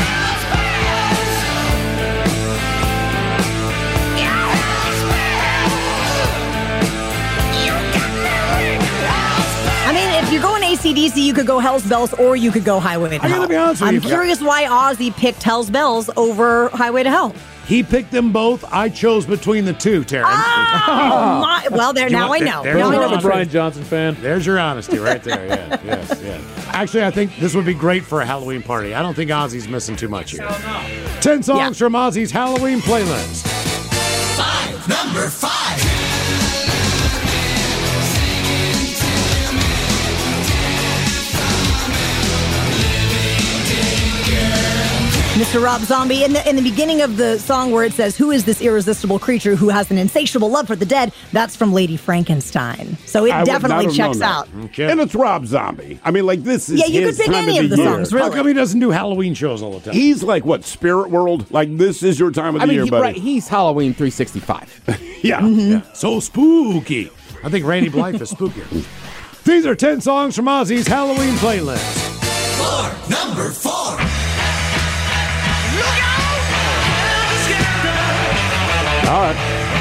I mean, if you're going AC/DC, you could go Hell's Bells or you could go Highway to Hell. I gotta be honest with you. I'm curious why Ozzy picked Hell's Bells over Highway to Hell. He picked them both. I chose between the two, Taryn. Well, now I know. Now I know the Brian truth. Johnson fan. There's your honesty right there. Yeah, yes. Actually, I think this would be great for a Halloween party. I don't think Ozzy's missing too much here. 10 songs from Ozzy's Halloween playlist. Number 5. Mr. Rob Zombie, in the beginning of the song where it says, who is this irresistible creature who has an insatiable love for the dead? That's from Lady Frankenstein. So it definitely checks out. Okay. And it's Rob Zombie. I mean, like, this is you could pick any of the songs, really. How come he doesn't do Halloween shows all the time? He's like, what, Spirit World? Like, this is your time of the year, buddy. Right, he's Halloween 365. Yeah. So spooky. I think Randy Blythe is spookier. These are 10 songs from Ozzy's Halloween playlist. Number 4. All right.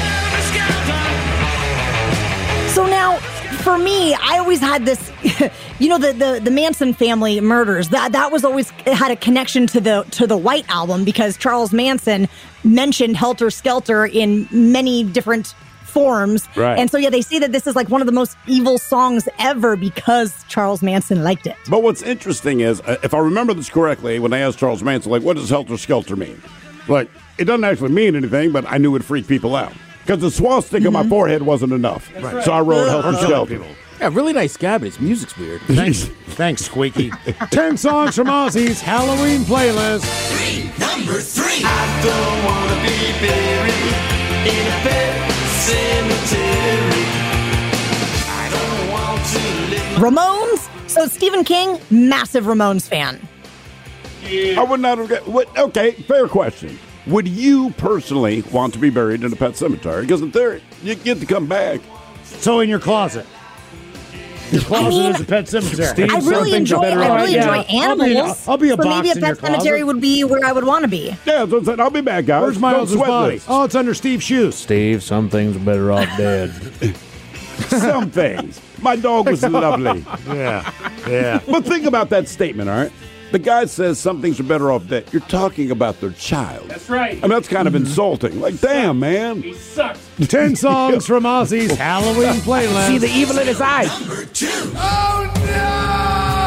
So now, for me, I always had this, the Manson family murders. That was always had a connection to the White Album, because Charles Manson mentioned Helter Skelter in many different forms. Right. And so, they say that this is like one of the most evil songs ever because Charles Manson liked it. But what's interesting is, if I remember this correctly, when they asked Charles Manson, like, what does Helter Skelter mean? Like, it doesn't actually mean anything, but I knew it would freak people out. Because the swastika on my forehead wasn't enough. Right. So I wrote Helter Skelter. Yeah, really nice guy, but his music's weird. Thanks, Squeaky. 10 songs from Ozzy's Halloween playlist. Number 3. I don't want to be buried in a pet cemetery. I don't want to live. Ramones? So Stephen King, massive Ramones fan. I would not have. Okay, fair question. Would you personally want to be buried in a pet cemetery? Because in theory, you get to come back. So in your closet. Your closet is a pet cemetery. I really enjoy animals. I'll be a box maybe a in your pet cemetery closet. would be where I would want to be. Yeah, that's what I said. I'll be back, guys. Where's Miles' Don't sweat body? this. Oh, it's under Steve's shoes. Steve, some things are better off dead. Some things. My dog was lovely. Yeah. But think about that statement, all right? the guy says some things are better off dead. You're talking about their child. That's right. I mean, that's kind of insulting. Like, damn, man. He sucks. 10 songs from Ozzy's Halloween playlist. See the evil in his eyes. Number 2. Oh, no!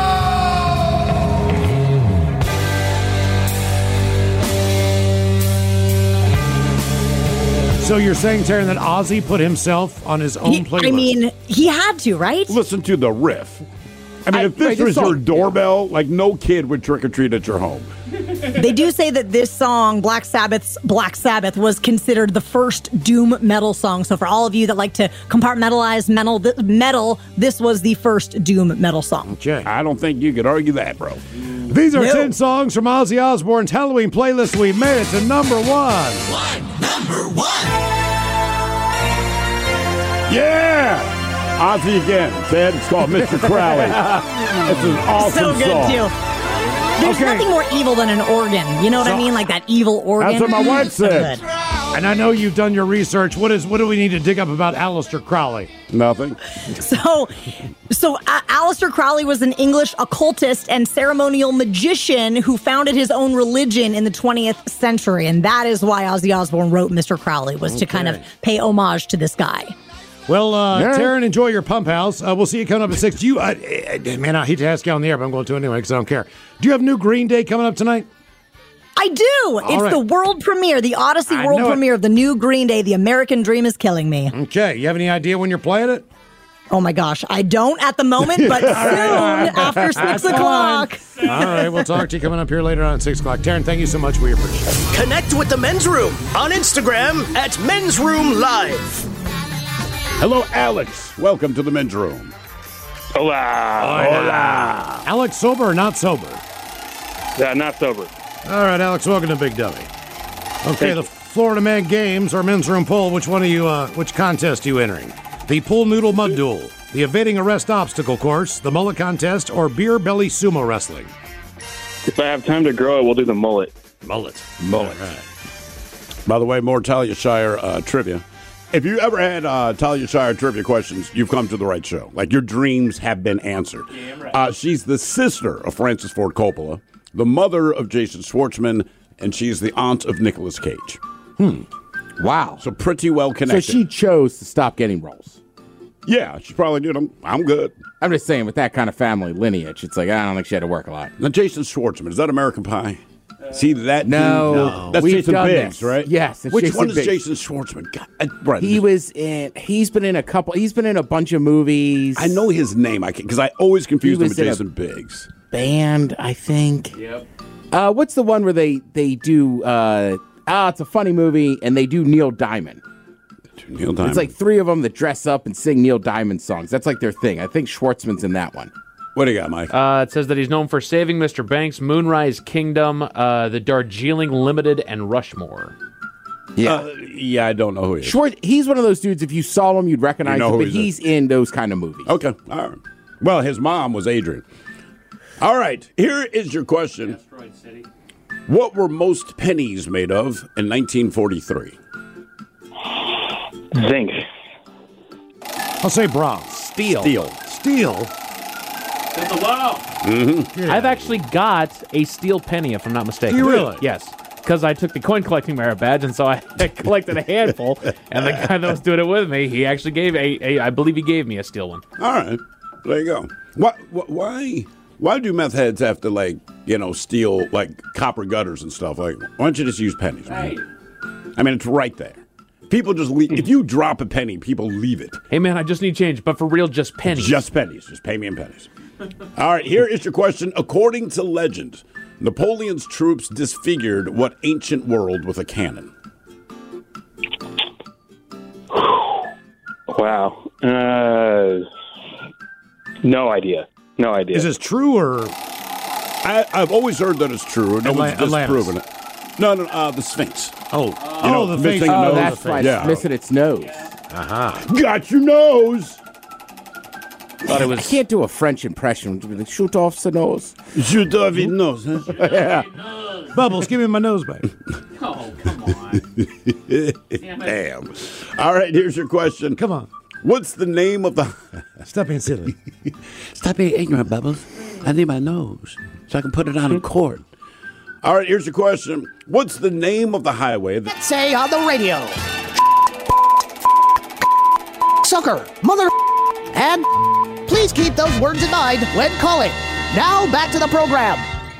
So you're saying, Taryn, that Ozzy put himself on his own playlist? I mean, he had to, right? Listen to the riff. I mean, if this was your doorbell, like no kid would trick or treat at your home. They do say that this song, Black Sabbath's Black Sabbath, was considered the first doom metal song. So for all of you that like to compartmentalize metal, this was the first doom metal song. Okay. I don't think you could argue that, bro. These are 10 songs from Ozzy Osbourne's Halloween playlist. We made it to number 1. Number 1. Yeah! Ozzy again said it's called Mr. Crowley. It's an awesome So good, song. too. There's nothing more evil than an organ. You know what I mean? Like that evil organ. That's what my wife So said. good. And I know you've done your research. What do we need to dig up about Aleister Crowley? Nothing. So Aleister Crowley was an English occultist and ceremonial magician who founded his own religion in the 20th century. And that is why Ozzy Osbourne wrote Mr. Crowley, was to kind of pay homage to this guy. Well, Taryn, enjoy your pump house. We'll see you coming up at 6. Do you, man, I hate to ask you on the air, but I'm going to anyway because I don't care. Do you have new Green Day coming up tonight? I do. It's the world premiere, the Odyssey world premiere of the new Green Day. The American Dream is killing me. Okay. You have any idea when you're playing it? Oh, my gosh. I don't at the moment, but soon after 6 o'clock. All right. We'll talk to you coming up here later on at 6 o'clock. Taryn, thank you so much. We appreciate it. Connect with the Men's Room on Instagram at Men's Room Live. Hello, Alex. Welcome to the Men's Room. Hola. Alex, sober or not sober? Yeah, not sober. All right, Alex, welcome to Big Dummy. Okay, the Florida Man Games, our Men's Room poll. Which contest are you entering? The Pool Noodle Mud Duel, the Evading Arrest Obstacle Course, the Mullet Contest, or Beer Belly Sumo Wrestling? If I have time to grow it, we'll do the mullet. Mullet. All right. By the way, more Talia Shire trivia. If you ever had Talia Shire trivia questions, you've come to the right show. Like, your dreams have been answered. She's the sister of Francis Ford Coppola, the mother of Jason Schwartzman, and she's the aunt of Nicolas Cage. Wow. So pretty well connected. So she chose to stop getting roles. Yeah, she probably did. I'm good. I'm just saying, with that kind of family lineage, it's like, I don't think she had to work a lot. Now, Jason Schwartzman, is that American Pie? See that? No. That's We've Jason done Biggs, this. right? Yes, it's Which Jason one is Biggs. Jason Schwartzman? God, right. He's been in a bunch of movies. I know his name, because I always confuse him with in a Jason Biggs. Band, I think. Yep. What's the one where they do, it's a funny movie, and they do Neil Diamond. Neil Diamond. It's like 3 of them that dress up and sing Neil Diamond songs. That's like their thing. I think Schwartzman's in that one. What do you got, Mike? It says that he's known for Saving Mr. Banks, Moonrise Kingdom, the Darjeeling Limited, and Rushmore. Yeah. Yeah, I don't know who he is. He's one of those dudes, if you saw him, you'd recognize You know him, who but he's he's in those kind of movies. Okay. All right. Well, his mom was Adrian. All right. Here is your question. Asteroid City. What were most pennies made of in 1943? Zinc. I'll say bronze. Steel. Steel? Wow. Mm-hmm. I've actually got a steel penny, if I'm not mistaken. Do you really? Yes. Because I took the coin collecting merit badge, and so I collected a handful. And the guy that was doing it with me, he actually gave I believe he gave me a steel one. All right. There you go. Why do meth heads have to, steal, copper gutters and stuff? Like, why don't you just use pennies? Right? I mean, it's right there. People just leave. If you drop a penny, people leave it. Hey, man, I just need change, but for real, just pennies. Just pennies. Just pay me in pennies. All right, here is your question. According to legend, Napoleon's troops disfigured what ancient world with a cannon? Wow. No idea. Is this true or? I've always heard that it's true. No one's disproven it. No, the Sphinx. Oh, the missing Sphinx. a nose. That's why it's missing its nose. Got your nose. Thought it was. I can't do a French impression. Shoot off the nose. Shoot off his nose. Huh? Yeah. Bubbles, give me my nose back. Oh, come on. Damn. All right, here's your question. Come on. What's the name of the... Stop being silly. Stop being ignorant, Bubbles. I need my nose so I can put it on in court. All right, here's your question. What's the name of the highway that... Say on the radio. Sucker, mother, and please keep those words in mind when calling. Now back to the program.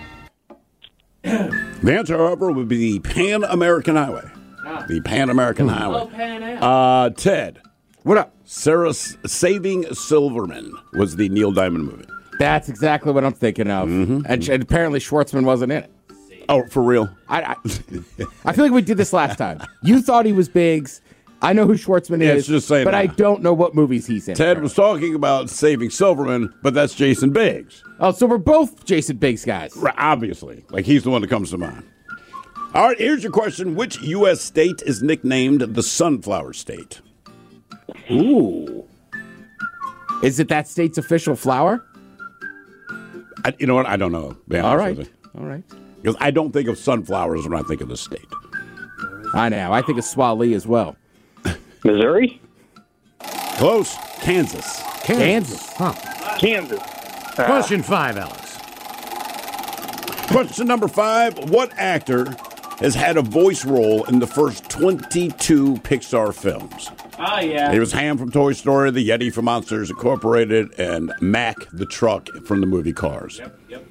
The answer, however, would be the Pan American Highway. The Pan American Highway. Oh, Pan Am. Ted. What up? Saving Silverman was the Neil Diamond movie. That's exactly what I'm thinking of. Mm-hmm. And apparently Schwartzman wasn't in it. Oh, for real? I feel like we did this last time. You thought he was Biggs. I know who Schwartzman is, just saying but that. I don't know what movies he's in. Ted was talking about Saving Silverman, but that's Jason Biggs. Oh, so we're both Jason Biggs guys. Right, obviously. Like, he's the one that comes to mind. All right, here's your question. Which U.S. state is nicknamed the Sunflower State? Ooh. Is it that state's official flower? You know what? I don't know. All right. Because I don't think of sunflowers when I think of the state. I know. I think of Swali as well. Missouri? Close. Kansas. Huh. Kansas. Question 5, Alex. Question number 5. What actor has had a voice role in the first 22 Pixar films? Oh, yeah. He was Ham from Toy Story, the Yeti from Monsters Incorporated, and Mac the truck from the movie Cars. Yep.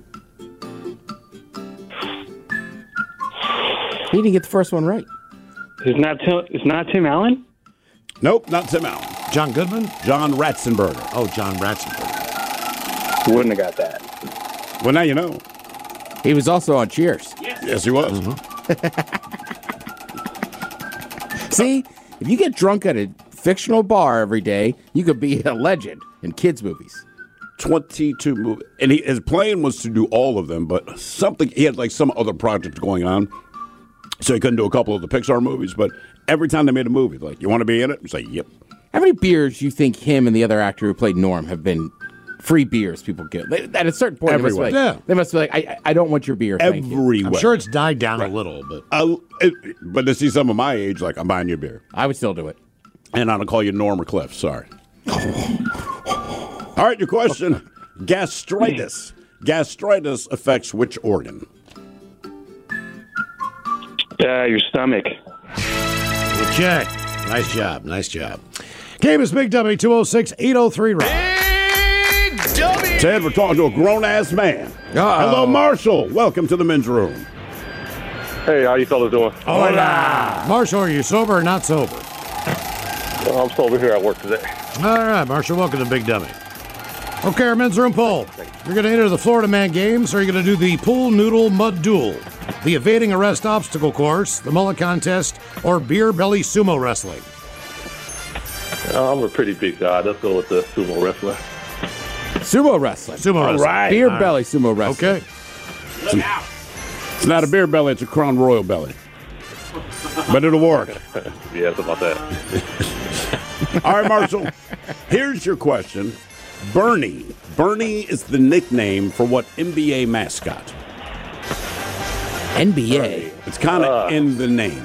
He didn't get the first one right. It's not Tim Allen? Nope, not Tim Allen. John Goodman? John Ratzenberger. Oh, John Ratzenberger. Wouldn't have got that. Well, now you know. He was also on Cheers. Yes, he was. See, if you get drunk at a fictional bar every day, you could be a legend in kids' movies. 22 movies. And his plan was to do all of them, but he had like some other project going on. So he couldn't do a couple of the Pixar movies, but every time they made a movie, like, you want to be in it? He's like, yep. How many beers do you think him and the other actor who played Norm have been free beers people get? At a certain point, Everywhere. they must be like, I don't want your beer. Thank you. Everywhere. I'm sure it's died down a little, but... but to see some of my age, like, I'm buying you a beer. I would still do it. And I don't call you Norm or Cliff, sorry. All right, your question. Gastritis. Gastritis affects which organ? Your stomach. Okay. Nice job. Game is Big W 206-803 round. Big W. Ted, we're talking to a grown-ass man. Hello, Marshall. Welcome to the men's room. Hey, how you fellas doing? Hola. Marshall, are you sober or not sober? I'm sober here at work today. All right, Marshall, welcome to Big Dummy. Okay, our men's room poll. You're going to enter the Florida Man Games, or you're going to do the Pool Noodle Mud Duel, the Evading Arrest Obstacle Course, the Mullet Contest, or Beer Belly Sumo Wrestling. I'm a pretty big guy. Let's go with the sumo wrestler. Sumo wrestling. All right. Beer belly sumo wrestling. Okay. It's not a beer belly, it's a Crown Royal belly. But it'll work. Yeah, it's about that. All right, Marshall. Here's your question. Bernie. Bernie is the nickname for what NBA mascot? NBA. It's kind of in the name.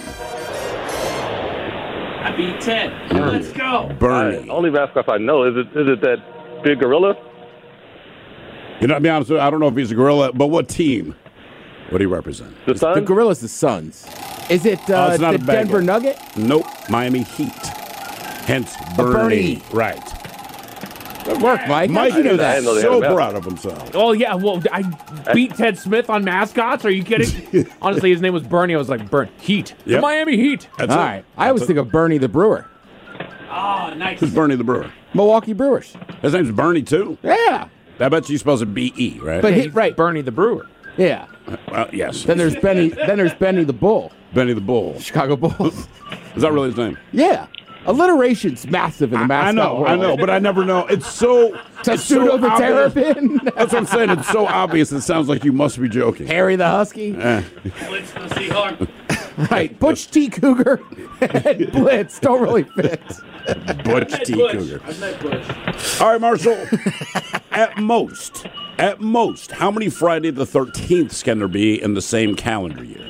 I beat Ted. Let's go. Bernie. Only mascot I know. Is it that big gorilla? You know, to be honest with you, I don't know if he's a gorilla, but what team would he represent? The Suns? The Gorilla's the Suns. Is it it's not the a bad Denver guess. Nugget? Nope. Miami Heat. Hence Bernie. Right. Good work, Mike. Mike How'd you know is that? so proud of himself. Oh, yeah. Well, I beat Ted Smith on mascots. Are you kidding? Honestly, his name was Bernie. I was like, Heat. The Yep. Miami Heat. That's All it. right. I always think of Bernie the Brewer. Oh, nice. Who's Bernie the Brewer? Milwaukee Brewers. His name's Bernie, too? Yeah. I bet you spells it B-E, right? But right. Bernie the Brewer. Yeah. Well, yes. Then there's Benny. Then there's Benny the Bull. Benny the Bull. Chicago Bulls. Is that really his name? Yeah. Alliteration's massive in the mascot world. I know, but I never know. It's so... Testudo the obvious. Terrapin. That's what I'm saying. It's so obvious. It sounds like you must be joking. Harry the Husky. Blitz the Seahawk. Right. Butch T. Cougar and Blitz don't really fit. Butch T. Cougar. All right, Marshall. At most, how many Friday the 13th can there be in the same calendar year?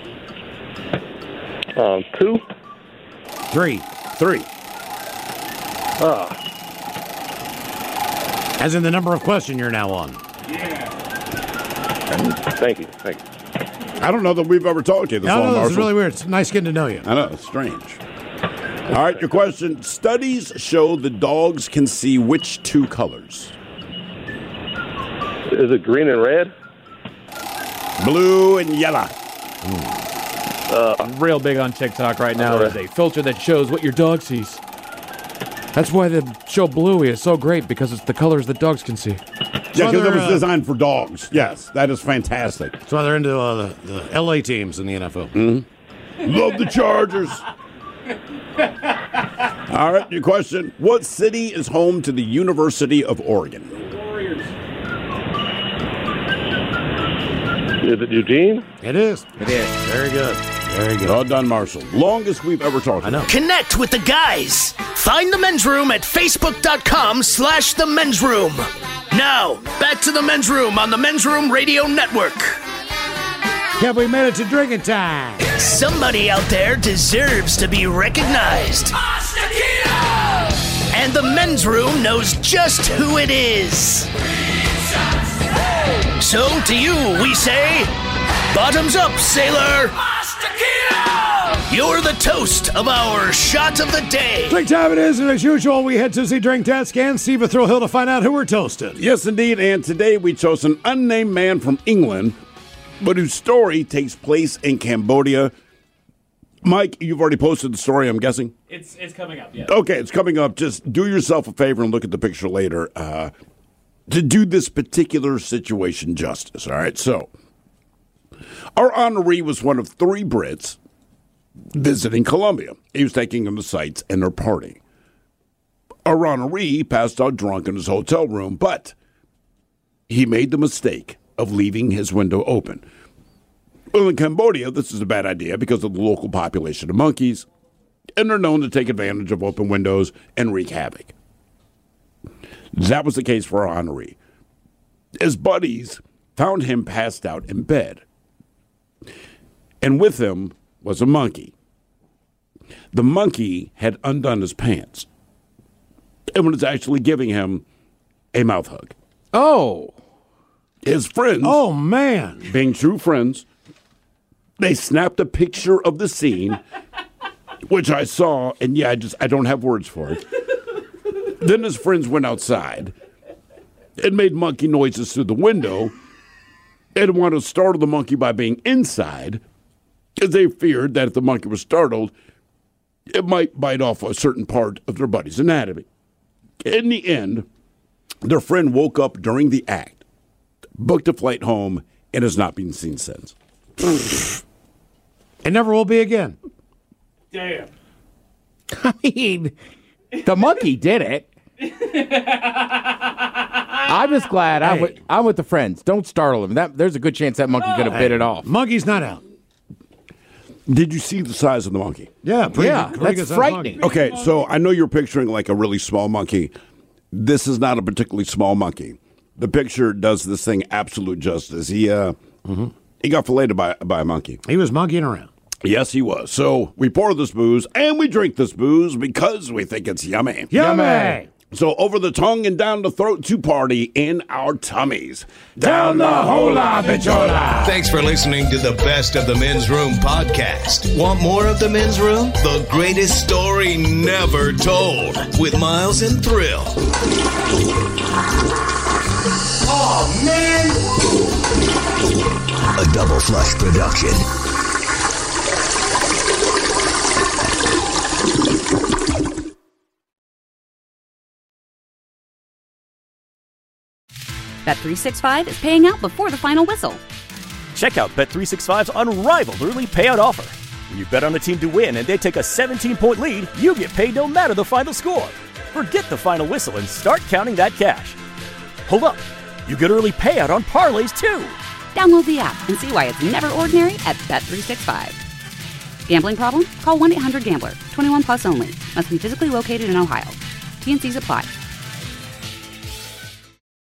2. 3. 3. As in the number of question you're now on. Thank you. I don't know that we've ever talked to you this long, No, Marshall. it's really weird. It's nice getting to know you. I know, it's strange. All right, your question. Studies show that dogs can see which two colors? Is it green and red? Blue and yellow. Real big on TikTok right now is a filter that shows what your dog sees. That's why the show Bluey is so great, because it's the colors that dogs can see. Yeah, because it was designed for dogs. Yes, that is fantastic. That's why they're into the LA teams in the NFL. Mm-hmm. Love the Chargers. All right, your question. What city is home to the University of Oregon? Is it Eugene? It is. It is. Very good. Very good. Well done, Marshall. Longest we've ever talked. I know. Connect with the guys. Find the men's room at facebook.com/the men's room. Now, back to the men's room on the Men's Room Radio Network. Yeah, we made it to drinking time. Somebody out there deserves to be recognized. And the men's room knows just who it is. So to you, we say, bottoms up, sailor. You're the toast of our shot of the day. Drink time it is, and as usual, we head to the drink test and Steve a Thrill Hill to find out who we're toasting. Yes, indeed. And today we chose an unnamed man from England, but whose story takes place in Cambodia. Mike, you've already posted the story, I'm guessing? It's coming up, yeah. Okay, it's coming up. Just do yourself a favor and look at the picture later to do this particular situation justice, all right? So, our honoree was one of 3 Brits visiting Colombia. He was taking them to sights and their party. Our honoree passed out drunk in his hotel room, but he made the mistake of leaving his window open. Well, in Cambodia, this is a bad idea because of the local population of monkeys, and they're known to take advantage of open windows and wreak havoc. That was the case for our honoree. His buddies found him passed out in bed, and with him was a monkey. The monkey had undone his pants and was actually giving him a mouth hug. Oh. His friends, oh man, being true friends, they snapped a picture of the scene, which I saw, and yeah, I don't have words for it. Then his friends went outside and made monkey noises through the window and wanted to startle the monkey by being inside, because they feared that if the monkey was startled, it might bite off a certain part of their buddy's anatomy. In the end, their friend woke up during the act, booked a flight home, and has not been seen since. It never will be again. Damn. I mean, the monkey did it. I'm just glad I'm with the friends. Don't startle him. There's a good chance that monkey could have bit it off. Monkey's not out. Did you see the size of the monkey? Yeah, pretty that's good frightening. monkey. Okay, so I know you're picturing like a really small monkey. This is not a particularly small monkey. The picture does this thing absolute justice. He got filleted by a monkey. He was monkeying around. Yes, he was. So we pour this booze and we drink this booze because we think it's yummy. Yummy! So over the tongue and down the throat to party in our tummies. Down the hola, bichola! Thanks for listening to the Best of the Men's Room podcast. Want more of the Men's Room? The greatest story never told with Miles and Thrill. Oh, man! A Double Flush production. Bet365 is paying out before the final whistle. Check out Bet365's unrivaled early payout offer. When you bet on a team to win and they take a 17-point lead, you get paid no matter the final score. Forget the final whistle and start counting that cash. Hold up. You get early payout on parlays, too. Download the app and see why it's never ordinary at Bet365. Gambling problem? Call 1-800-GAMBLER. 21 plus only. Must be physically located in Ohio. T&Cs apply.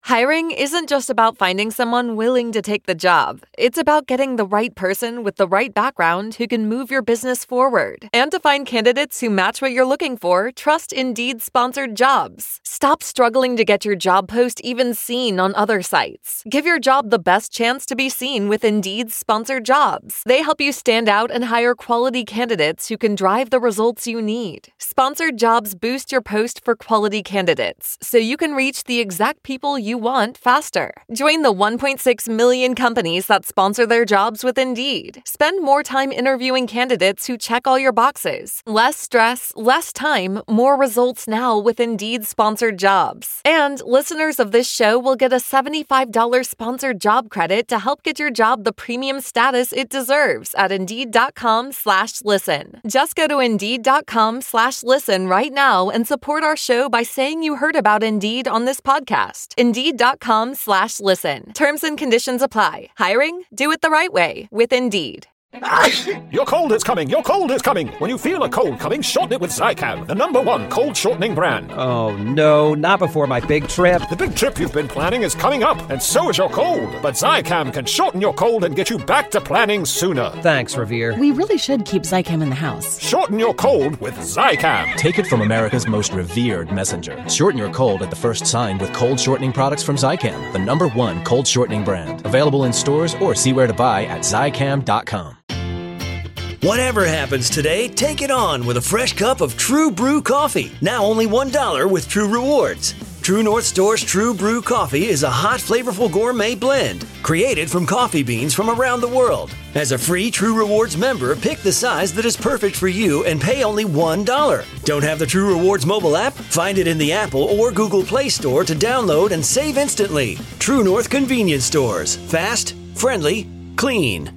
Hiring isn't just about finding someone willing to take the job. It's about getting the right person with the right background who can move your business forward. And to find candidates who match what you're looking for, trust Indeed-sponsored jobs. Stop struggling to get your job post even seen on other sites. Give your job the best chance to be seen with Indeed-sponsored jobs. They help you stand out and hire quality candidates who can drive the results you need. Sponsored jobs boost your post for quality candidates, so you can reach the exact people you want faster. Join the 1.6 million companies that sponsor their jobs with Indeed. Spend more time interviewing candidates who check all your boxes. Less stress, less time, more results now with Indeed-sponsored jobs. And listeners of this show will get a $75 sponsored job credit to help get your job the premium status it deserves at Indeed.com/listen. Just go to Indeed.com/listen right now and support our show by saying you heard about Indeed on this podcast. Indeed.com/listen. Terms and conditions apply. Hiring? Do it the right way with Indeed. Your cold is coming. Your cold is coming. When you feel a cold coming, shorten it with Zycam, the #1 cold shortening brand. Oh, no, not before my big trip. The big trip you've been planning is coming up, and so is your cold. But Zycam can shorten your cold and get you back to planning sooner. Thanks, Revere. We really should keep Zycam in the house. Shorten your cold with Zycam. Take it from America's most revered messenger. Shorten your cold at the first sign with cold shortening products from Zycam, the #1 cold shortening brand. Available in stores or see where to buy at Zycam.com. Whatever happens today, take it on with a fresh cup of True Brew coffee. Now only $1 with True Rewards. True North Store's True Brew coffee is a hot, flavorful gourmet blend created from coffee beans from around the world. As a free True Rewards member, pick the size that is perfect for you and pay only $1. Don't have the True Rewards mobile app? Find it in the Apple or Google Play Store to download and save instantly. True North Convenience Stores. Fast, friendly, clean.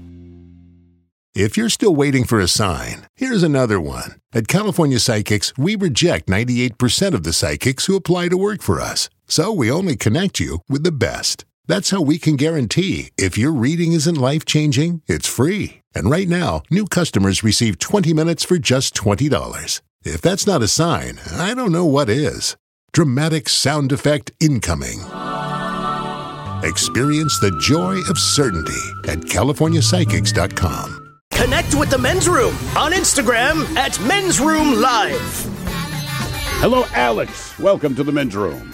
If you're still waiting for a sign, here's another one. At California Psychics, we reject 98% of the psychics who apply to work for us. So we only connect you with the best. That's how we can guarantee if your reading isn't life-changing, it's free. And right now, new customers receive 20 minutes for just $20. If that's not a sign, I don't know what is. Dramatic sound effect incoming. Experience the joy of certainty at CaliforniaPsychics.com. Connect with the Men's Room on Instagram at Men's Room Live. Hello, Alex. Welcome to the Men's Room.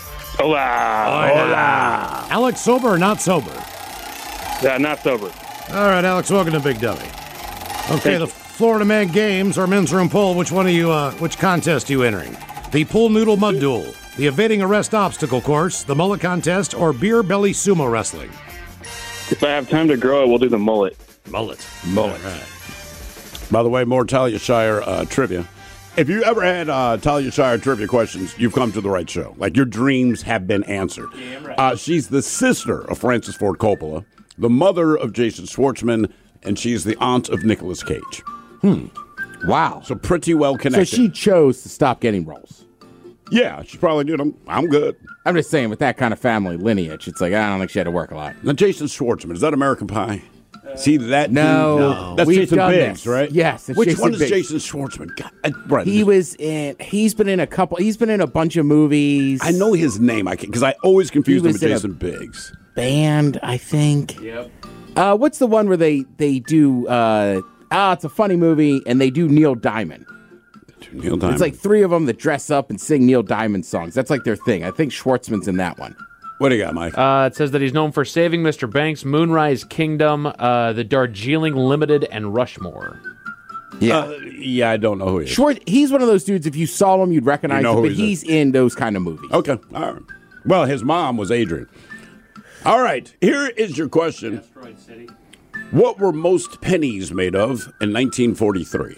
Hola. Alex, sober or not sober? Yeah, not sober. All right, Alex, welcome to Big Dummy. Okay, the Florida Man Games, our Men's Room poll. Which contest are you entering? The Pool Noodle Mud Duel, the Evading Arrest Obstacle Course, the Mullet Contest, or Beer Belly Sumo Wrestling? If I have time to grow it, we'll do the mullet. Mullet. Right. By the way, more Talia Shire trivia. If you ever had Talia Shire trivia questions, you've come to the right show. Like, your dreams have been answered. Right. She's the sister of Francis Ford Coppola, the mother of Jason Schwartzman, and she's the aunt of Nicolas Cage. Wow. So pretty well connected. So she chose to stop getting roles. Yeah, she probably did. I'm good. I'm just saying, with that kind of family lineage, it's like, I don't think she had to work a lot. Now, Jason Schwartzman, is that American Pie? See that? No. That's Jason Biggs, right? Yes. It's Which Jason one is Biggs. Jason Schwartzman? God, He's been in a bunch of movies. I know his name, because I always confuse him with Jason Biggs. Band, I think. Yep. What's the one where they do, it's a funny movie, and they do Neil Diamond. Neil Diamond. It's like three of them that dress up and sing Neil Diamond songs. That's like their thing. I think Schwartzman's in that one. What do you got, Mike? It says that he's known for Saving Mr. Banks, Moonrise Kingdom, the Darjeeling Limited, and Rushmore. Yeah. I don't know who he is. He's one of those dudes, if you saw him, you'd recognize him, but he's in those kind of movies. Okay. All right. Well, his mom was Adrian. All right. Here is your question. Asteroid City. What were most pennies made of in 1943?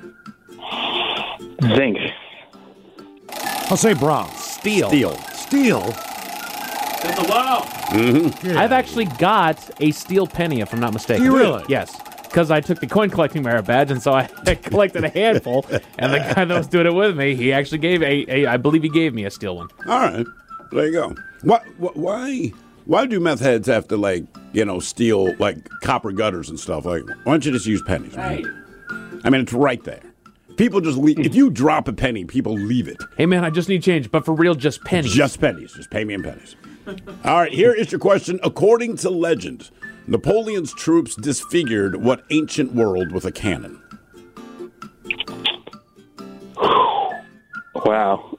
Zinc. I'll say bronze. Steel. Mm-hmm. I've actually got a steel penny, if I'm not mistaken. Do you really? Yes. Because I took the coin collecting merit badge, and so I collected a handful. And the guy that was doing it with me, he actually gave I believe he gave me a steel one. All right, there you go. Why do meth heads have to steal like copper gutters and stuff? Like, why don't you just use pennies? Right. I mean, it's right there. People just leave. If you drop a penny, people leave it. Hey man, I just need change, but for real, just pennies. Just pennies. Just pay me in pennies. All right, here is your question. According to legend, Napoleon's troops disfigured what ancient world with a cannon? Wow.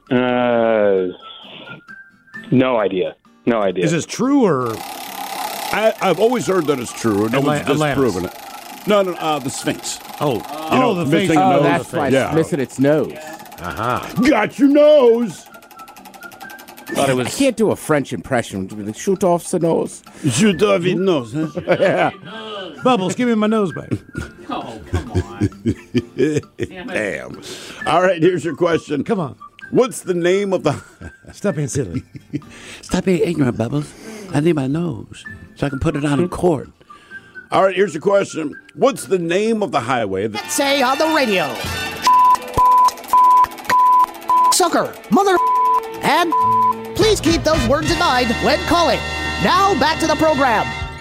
No idea. No idea. Is this true or? I've always heard that it's true. No one's Atlantis. disproven it. No, the Sphinx. Oh, the face. missing Oh, nose. that's why it's missing its nose. Got your nose. Thought it was. I can't do a French impression. Shoot off the nose. Shoot off his nose, huh? Yeah. Bubbles, give me my nose back. Oh, come on. Damn. All right, here's your question. Come on. What's the name of the... Stop being silly. Stop being ignorant, Bubbles. I need my nose so I can put it on in court. All right, here's your question. What's the name of the highway that... Say on the radio. Sucker, mother, and please keep those words in mind when calling. Now back to the program.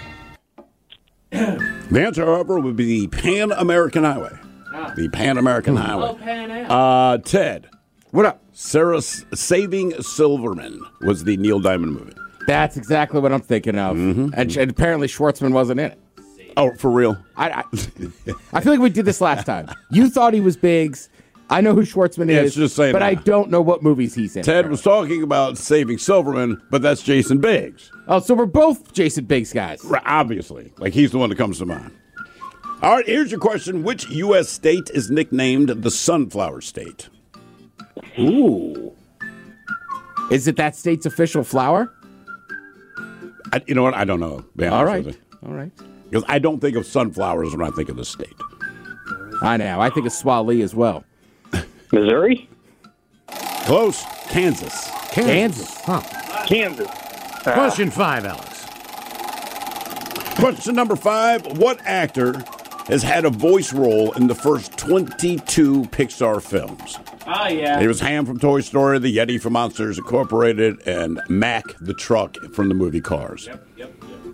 The answer, however, would be the Pan American Highway. The Pan American Highway. Oh, Pan Am. Ted. What up? Saving Silverman was the Neil Diamond movie. That's exactly what I'm thinking of. Mm-hmm. And apparently Schwartzman wasn't in it. Oh, for real? I feel like we did this last time. You thought he was Biggs. I know who Schwartzman Yeah, is, it's just saying but that. I don't know what movies he's in. Ted was talking about Saving Silverman, but that's Jason Biggs. Oh, so we're both Jason Biggs guys. Right, obviously. Like, he's the one that comes to mind. All right, here's your question. Which U.S. state is nicknamed the Sunflower State? Ooh. Is it that state's official flower? You know what? I don't know. All right. All right. Because I don't think of sunflowers when I think of the state. I know. I think of Swali as well. Missouri? Close. Kansas. Kansas. Huh. Kansas. Question 5, Alex. Question number 5. What actor has had a voice role in the first 22 Pixar films? Oh, yeah. It was Ham from Toy Story, the Yeti from Monsters Incorporated, and Mac the truck from the movie Cars. Yep.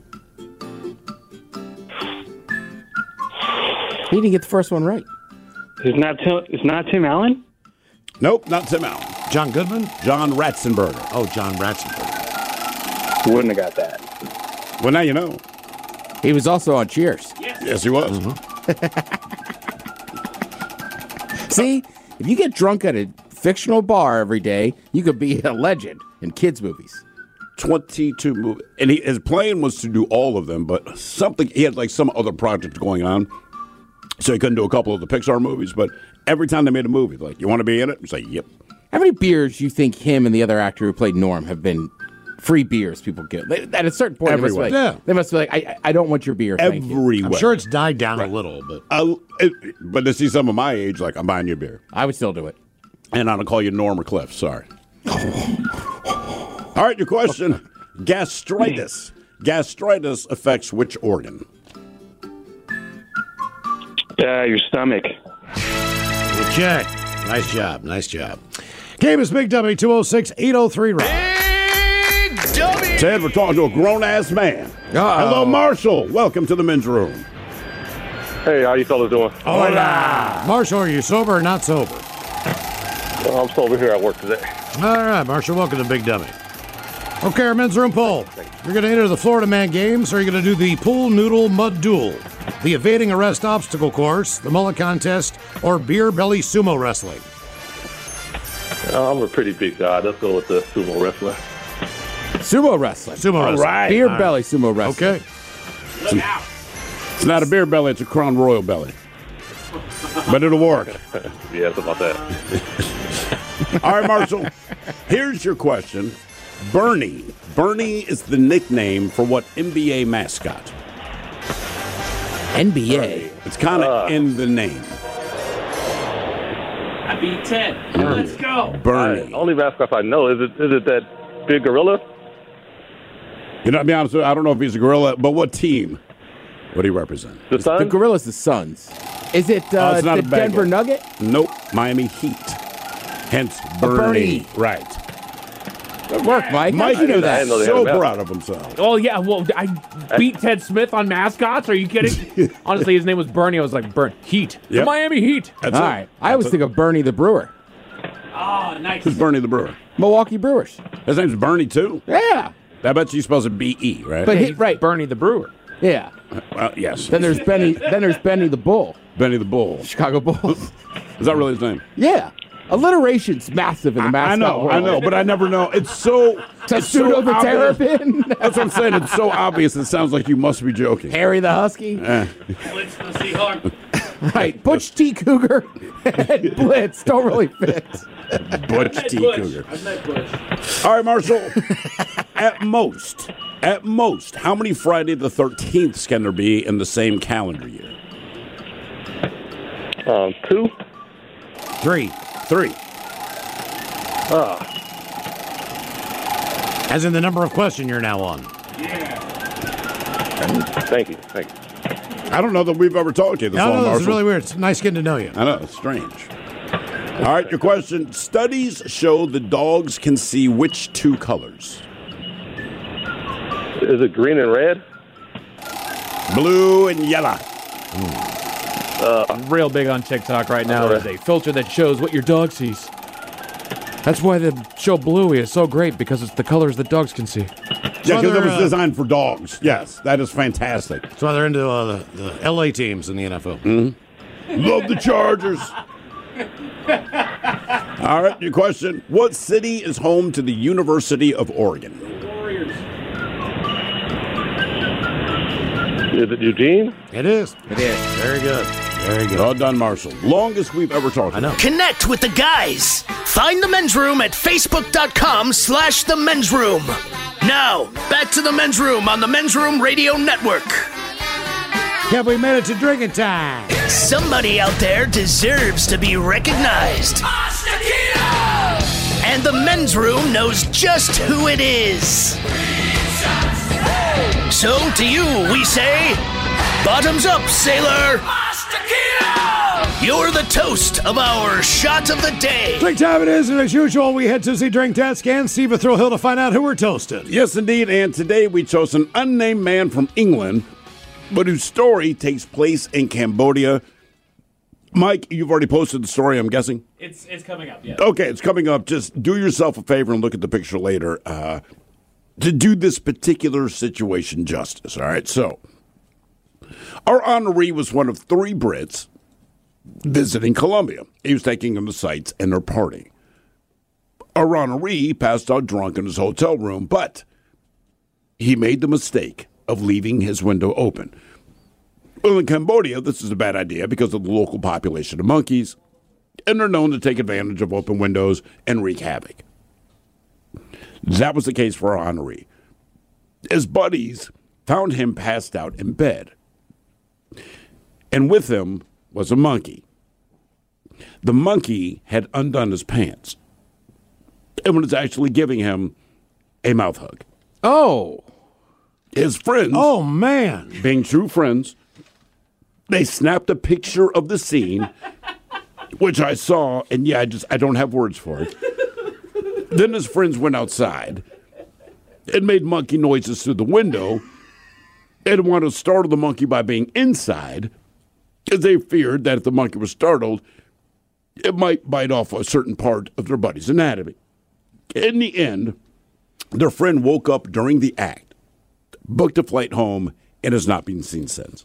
He didn't get the first one right. It's not Tim Allen? Nope, not Tim Allen. John Goodman? John Ratzenberger. Oh, John Ratzenberger. Wouldn't have got that. Well, now you know. He was also on Cheers. Yes, he was. See, if you get drunk at a fictional bar every day, you could be a legend in kids' movies. 22 movies. And his plan was to do all of them, but he had like some other project going on. So he couldn't do a couple of the Pixar movies, but every time they made a movie, like, you want to be in it? He's like, yep. How many beers do you think him and the other actor who played Norm have been free beers people get? At a certain point, Everywhere. they must be like, I don't want your beer. Thank you. Everywhere. I'm sure it's died down a little, but... but to see some of my age, like, I'm buying you a beer. I would still do it. And I don't call you Norm or Cliff, sorry. All right, your question. Gastritis. Gastritis affects which organ? Your stomach. Okay. Nice job. Game is Big W 206-803 round. Big W. Ted, we're talking to a grown-ass man. Hello, Marshall. Welcome to the men's room. Hey, how you fellas doing? Hola. Marshall, are you sober or not sober? I'm sober here at work today. All right, Marshall, welcome to Big Dummy. Okay, our men's room poll. You're going to enter the Florida Man Games, or you're going to do the pool noodle mud duel, the evading arrest obstacle course, the mullet contest, or beer belly sumo wrestling. I'm a pretty big guy. Let's go with the sumo wrestler. Sumo wrestling. Sumo wrestling. Right. Beer belly sumo wrestling. Okay. It's not a beer belly, it's a Crown Royal belly. But it'll work. Yeah, it's about that. All right, Marshall. Here's your question. Bernie. Bernie is the nickname for what NBA mascot? NBA. It's kind of in the name. I beat Ted. Let's go. Bernie. Only mascot I know. Is it that big gorilla? You know, to be honest with you, I don't know if he's a gorilla, but what team would he represent? The Suns? The Gorillas, the Suns. Is it it's not the a bad Denver guess. Nugget? Nope. Miami Heat. Hence Bernie. Bernie. Right. Good work, Mike. Mike How'd you know I that? didn't know they had so a mascot. proud of himself. Oh, yeah. Well, I beat Ted Smith on mascots. Are you kidding? Honestly, his name was Bernie. I was like, Heat. Yep. The Miami Heat. That's All it. right. I always think of Bernie the Brewer. Oh, nice. Who's Bernie the Brewer? Milwaukee Brewers. His name's Bernie, too? Yeah. I bet you spells it B-E, right? But right, Bernie the Brewer. Yeah. Well, yes. Then there's Benny. Then there's Benny the Bull. Benny the Bull. Chicago Bulls. Is that really his name? Yeah. Alliteration's massive in the mascot world. I know, but I never know. It's so... Testudo the Terrapin. That's what I'm saying. It's so obvious. It sounds like you must be joking. Harry the Husky. Blitz the Seahawk. Right. Butch T. Cougar and Blitz don't really fit. Butch T. Cougar. All right, Marshall. At most, how many Friday the 13th can there be in the same calendar year? 2. 3. As in the number of question you're now on. Thank you. I don't know that we've ever talked to you this long, No, Marshall. it's really weird. It's nice getting to know you. I know, it's strange. All right, your question. Studies show the dogs can see which 2 colors? Is it green and red? Blue and yellow. Real big on TikTok right now is a filter that shows what your dog sees. That's why the show Bluey is so great, because it's the colors that dogs can see. Yeah, because it was designed for dogs. Yes, that is fantastic. That's why they're into the LA teams in the NFL. Mm-hmm. Love the Chargers. All right, your question. What city is home to the University of Oregon? Is it Eugene? It is. It is. Very good. Very good. Well done, Marshall. Longest we've ever talked. I know. Connect with the guys. Find the men's room at facebook.com/the men's room. Now, back to the men's room on the Men's Room Radio Network. Yeah, we made it to drinking time. Somebody out there deserves to be recognized. And the men's room knows just who it is. So to you, we say, bottoms up, sailor. You're the toast of our shot of the day. Drink time it is, and as usual, we head to the Drink Test and Steve Thrill Hill to find out who we're toasting. Yes, indeed, and today we chose an unnamed man from England, but whose story takes place in Cambodia. Mike, you've already posted the story, I'm guessing? It's coming up, yeah. Okay, it's coming up. Just do yourself a favor and look at the picture later to do this particular situation justice, all right? So, our honoree was one of 3 Brits visiting Colombia. He was taking them to sights and their party. Our honoree passed out drunk in his hotel room, but he made the mistake of leaving his window open. Well, in Cambodia, this is a bad idea because of the local population of monkeys, and they're known to take advantage of open windows and wreak havoc. That was the case for our honoree. His buddies found him passed out in bed, and with him was a monkey. The monkey had undone his pants and was actually giving him a mouth hug. Oh. His friends, oh man, being true friends, they snapped a picture of the scene, which I saw, and yeah, I don't have words for it. Then his friends went outside and made monkey noises through the window and wanted to startle the monkey by being inside, because they feared that if the monkey was startled, it might bite off a certain part of their buddy's anatomy. In the end, their friend woke up during the act, booked a flight home, and has not been seen since.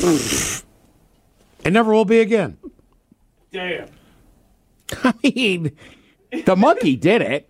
It never will be again. Damn. I mean, the monkey did it.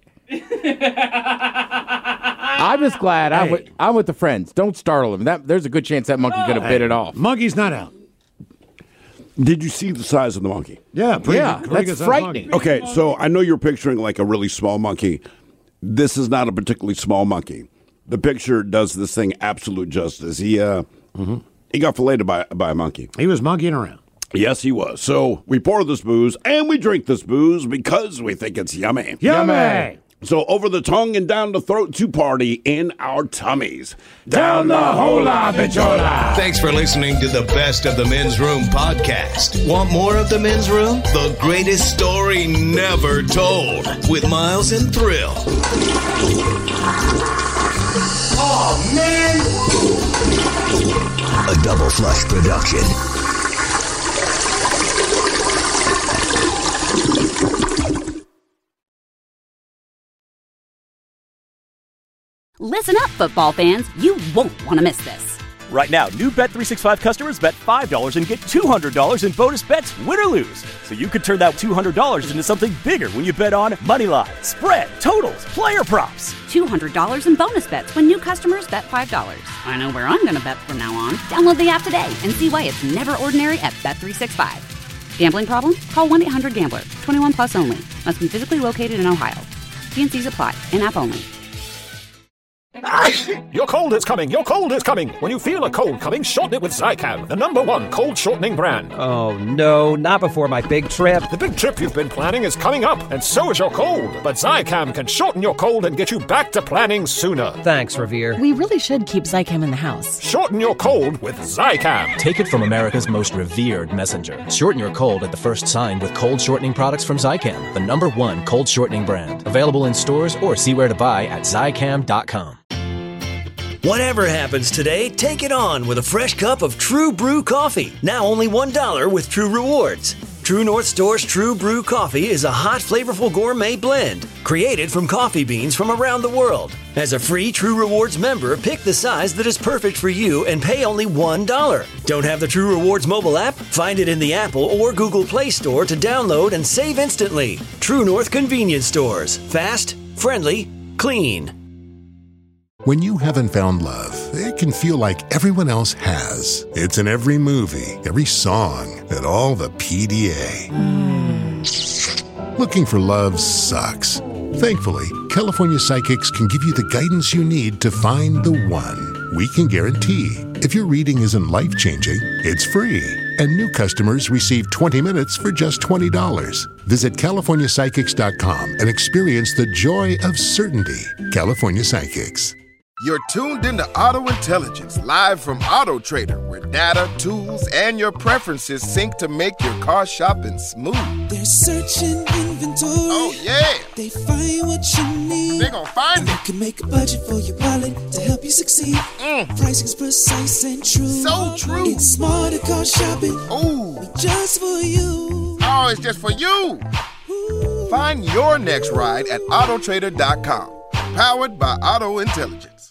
I'm just glad I'm with the friends. Don't startle him. There's a good chance that monkey could have bit it off. Monkey's not out. Did you see the size of the monkey? Yeah, pretty that's good frightening. monkey. Okay, so I know you're picturing like a really small monkey. This is not a particularly small monkey. The picture does this thing absolute justice. He got filleted by a monkey. He was monkeying around. Yes, he was. So we pour this booze and we drink this booze because we think it's yummy. Yummy! So over the tongue and down the throat to party in our tummies. Down the hola, bichola. Thanks for listening to the Best of the Men's Room podcast. Want more of the Men's Room? The greatest story never told with Miles and Thrill. Oh, man. A Double Flush production. Listen up, football fans. You won't want to miss this. Right now, new Bet365 customers bet $5 and get $200 in bonus bets, win or lose. So you could turn that $200 into something bigger when you bet on moneyline, spread, totals, player props. $200 in bonus bets when new customers bet $5. I know where I'm going to bet from now on. Download the app today and see why it's never ordinary at Bet365. Gambling problem? Call 1-800-GAMBLER. 21 plus only. Must be physically located in Ohio. T&Cs apply. In-app only. Your cold is coming. Your cold is coming. When you feel a cold coming, shorten it with Zycam, the #1 cold shortening brand. Oh, no, not before my big trip. The big trip you've been planning is coming up, and so is your cold. But Zycam can shorten your cold and get you back to planning sooner. Thanks, Revere. We really should keep Zycam in the house. Shorten your cold with Zycam. Take it from America's most revered messenger. Shorten your cold at the first sign with cold shortening products from Zycam, the #1 cold shortening brand. Available in stores or see where to buy at Zycam.com. Whatever happens today, take it on with a fresh cup of True Brew coffee. Now only $1 with True Rewards. True North Store's True Brew coffee is a hot, flavorful gourmet blend created from coffee beans from around the world. As a free True Rewards member, pick the size that is perfect for you and pay only $1. Don't have the True Rewards mobile app? Find it in the Apple or Google Play Store to download and save instantly. True North convenience stores. Fast, friendly, clean. When you haven't found love, it can feel like everyone else has. It's in every movie, every song, and all the PDA. Looking for love sucks. Thankfully, California Psychics can give you the guidance you need to find the one. We can guarantee if your reading isn't life-changing, it's free. And new customers receive 20 minutes for just $20. Visit CaliforniaPsychics.com and experience the joy of certainty. California Psychics. You're tuned into Auto Intelligence, live from Auto Trader, where data, tools, and your preferences sync to make your car shopping smooth. They're searching inventory. Oh, yeah. They find what you need. They're gonna find it. You can make a budget for your wallet to help you succeed. Pricing's precise and true. So true. It's smarter car shopping. Ooh. Just for you. Oh, it's just for you. Find your next ride at Autotrader.com. Powered by Auto Intelligence.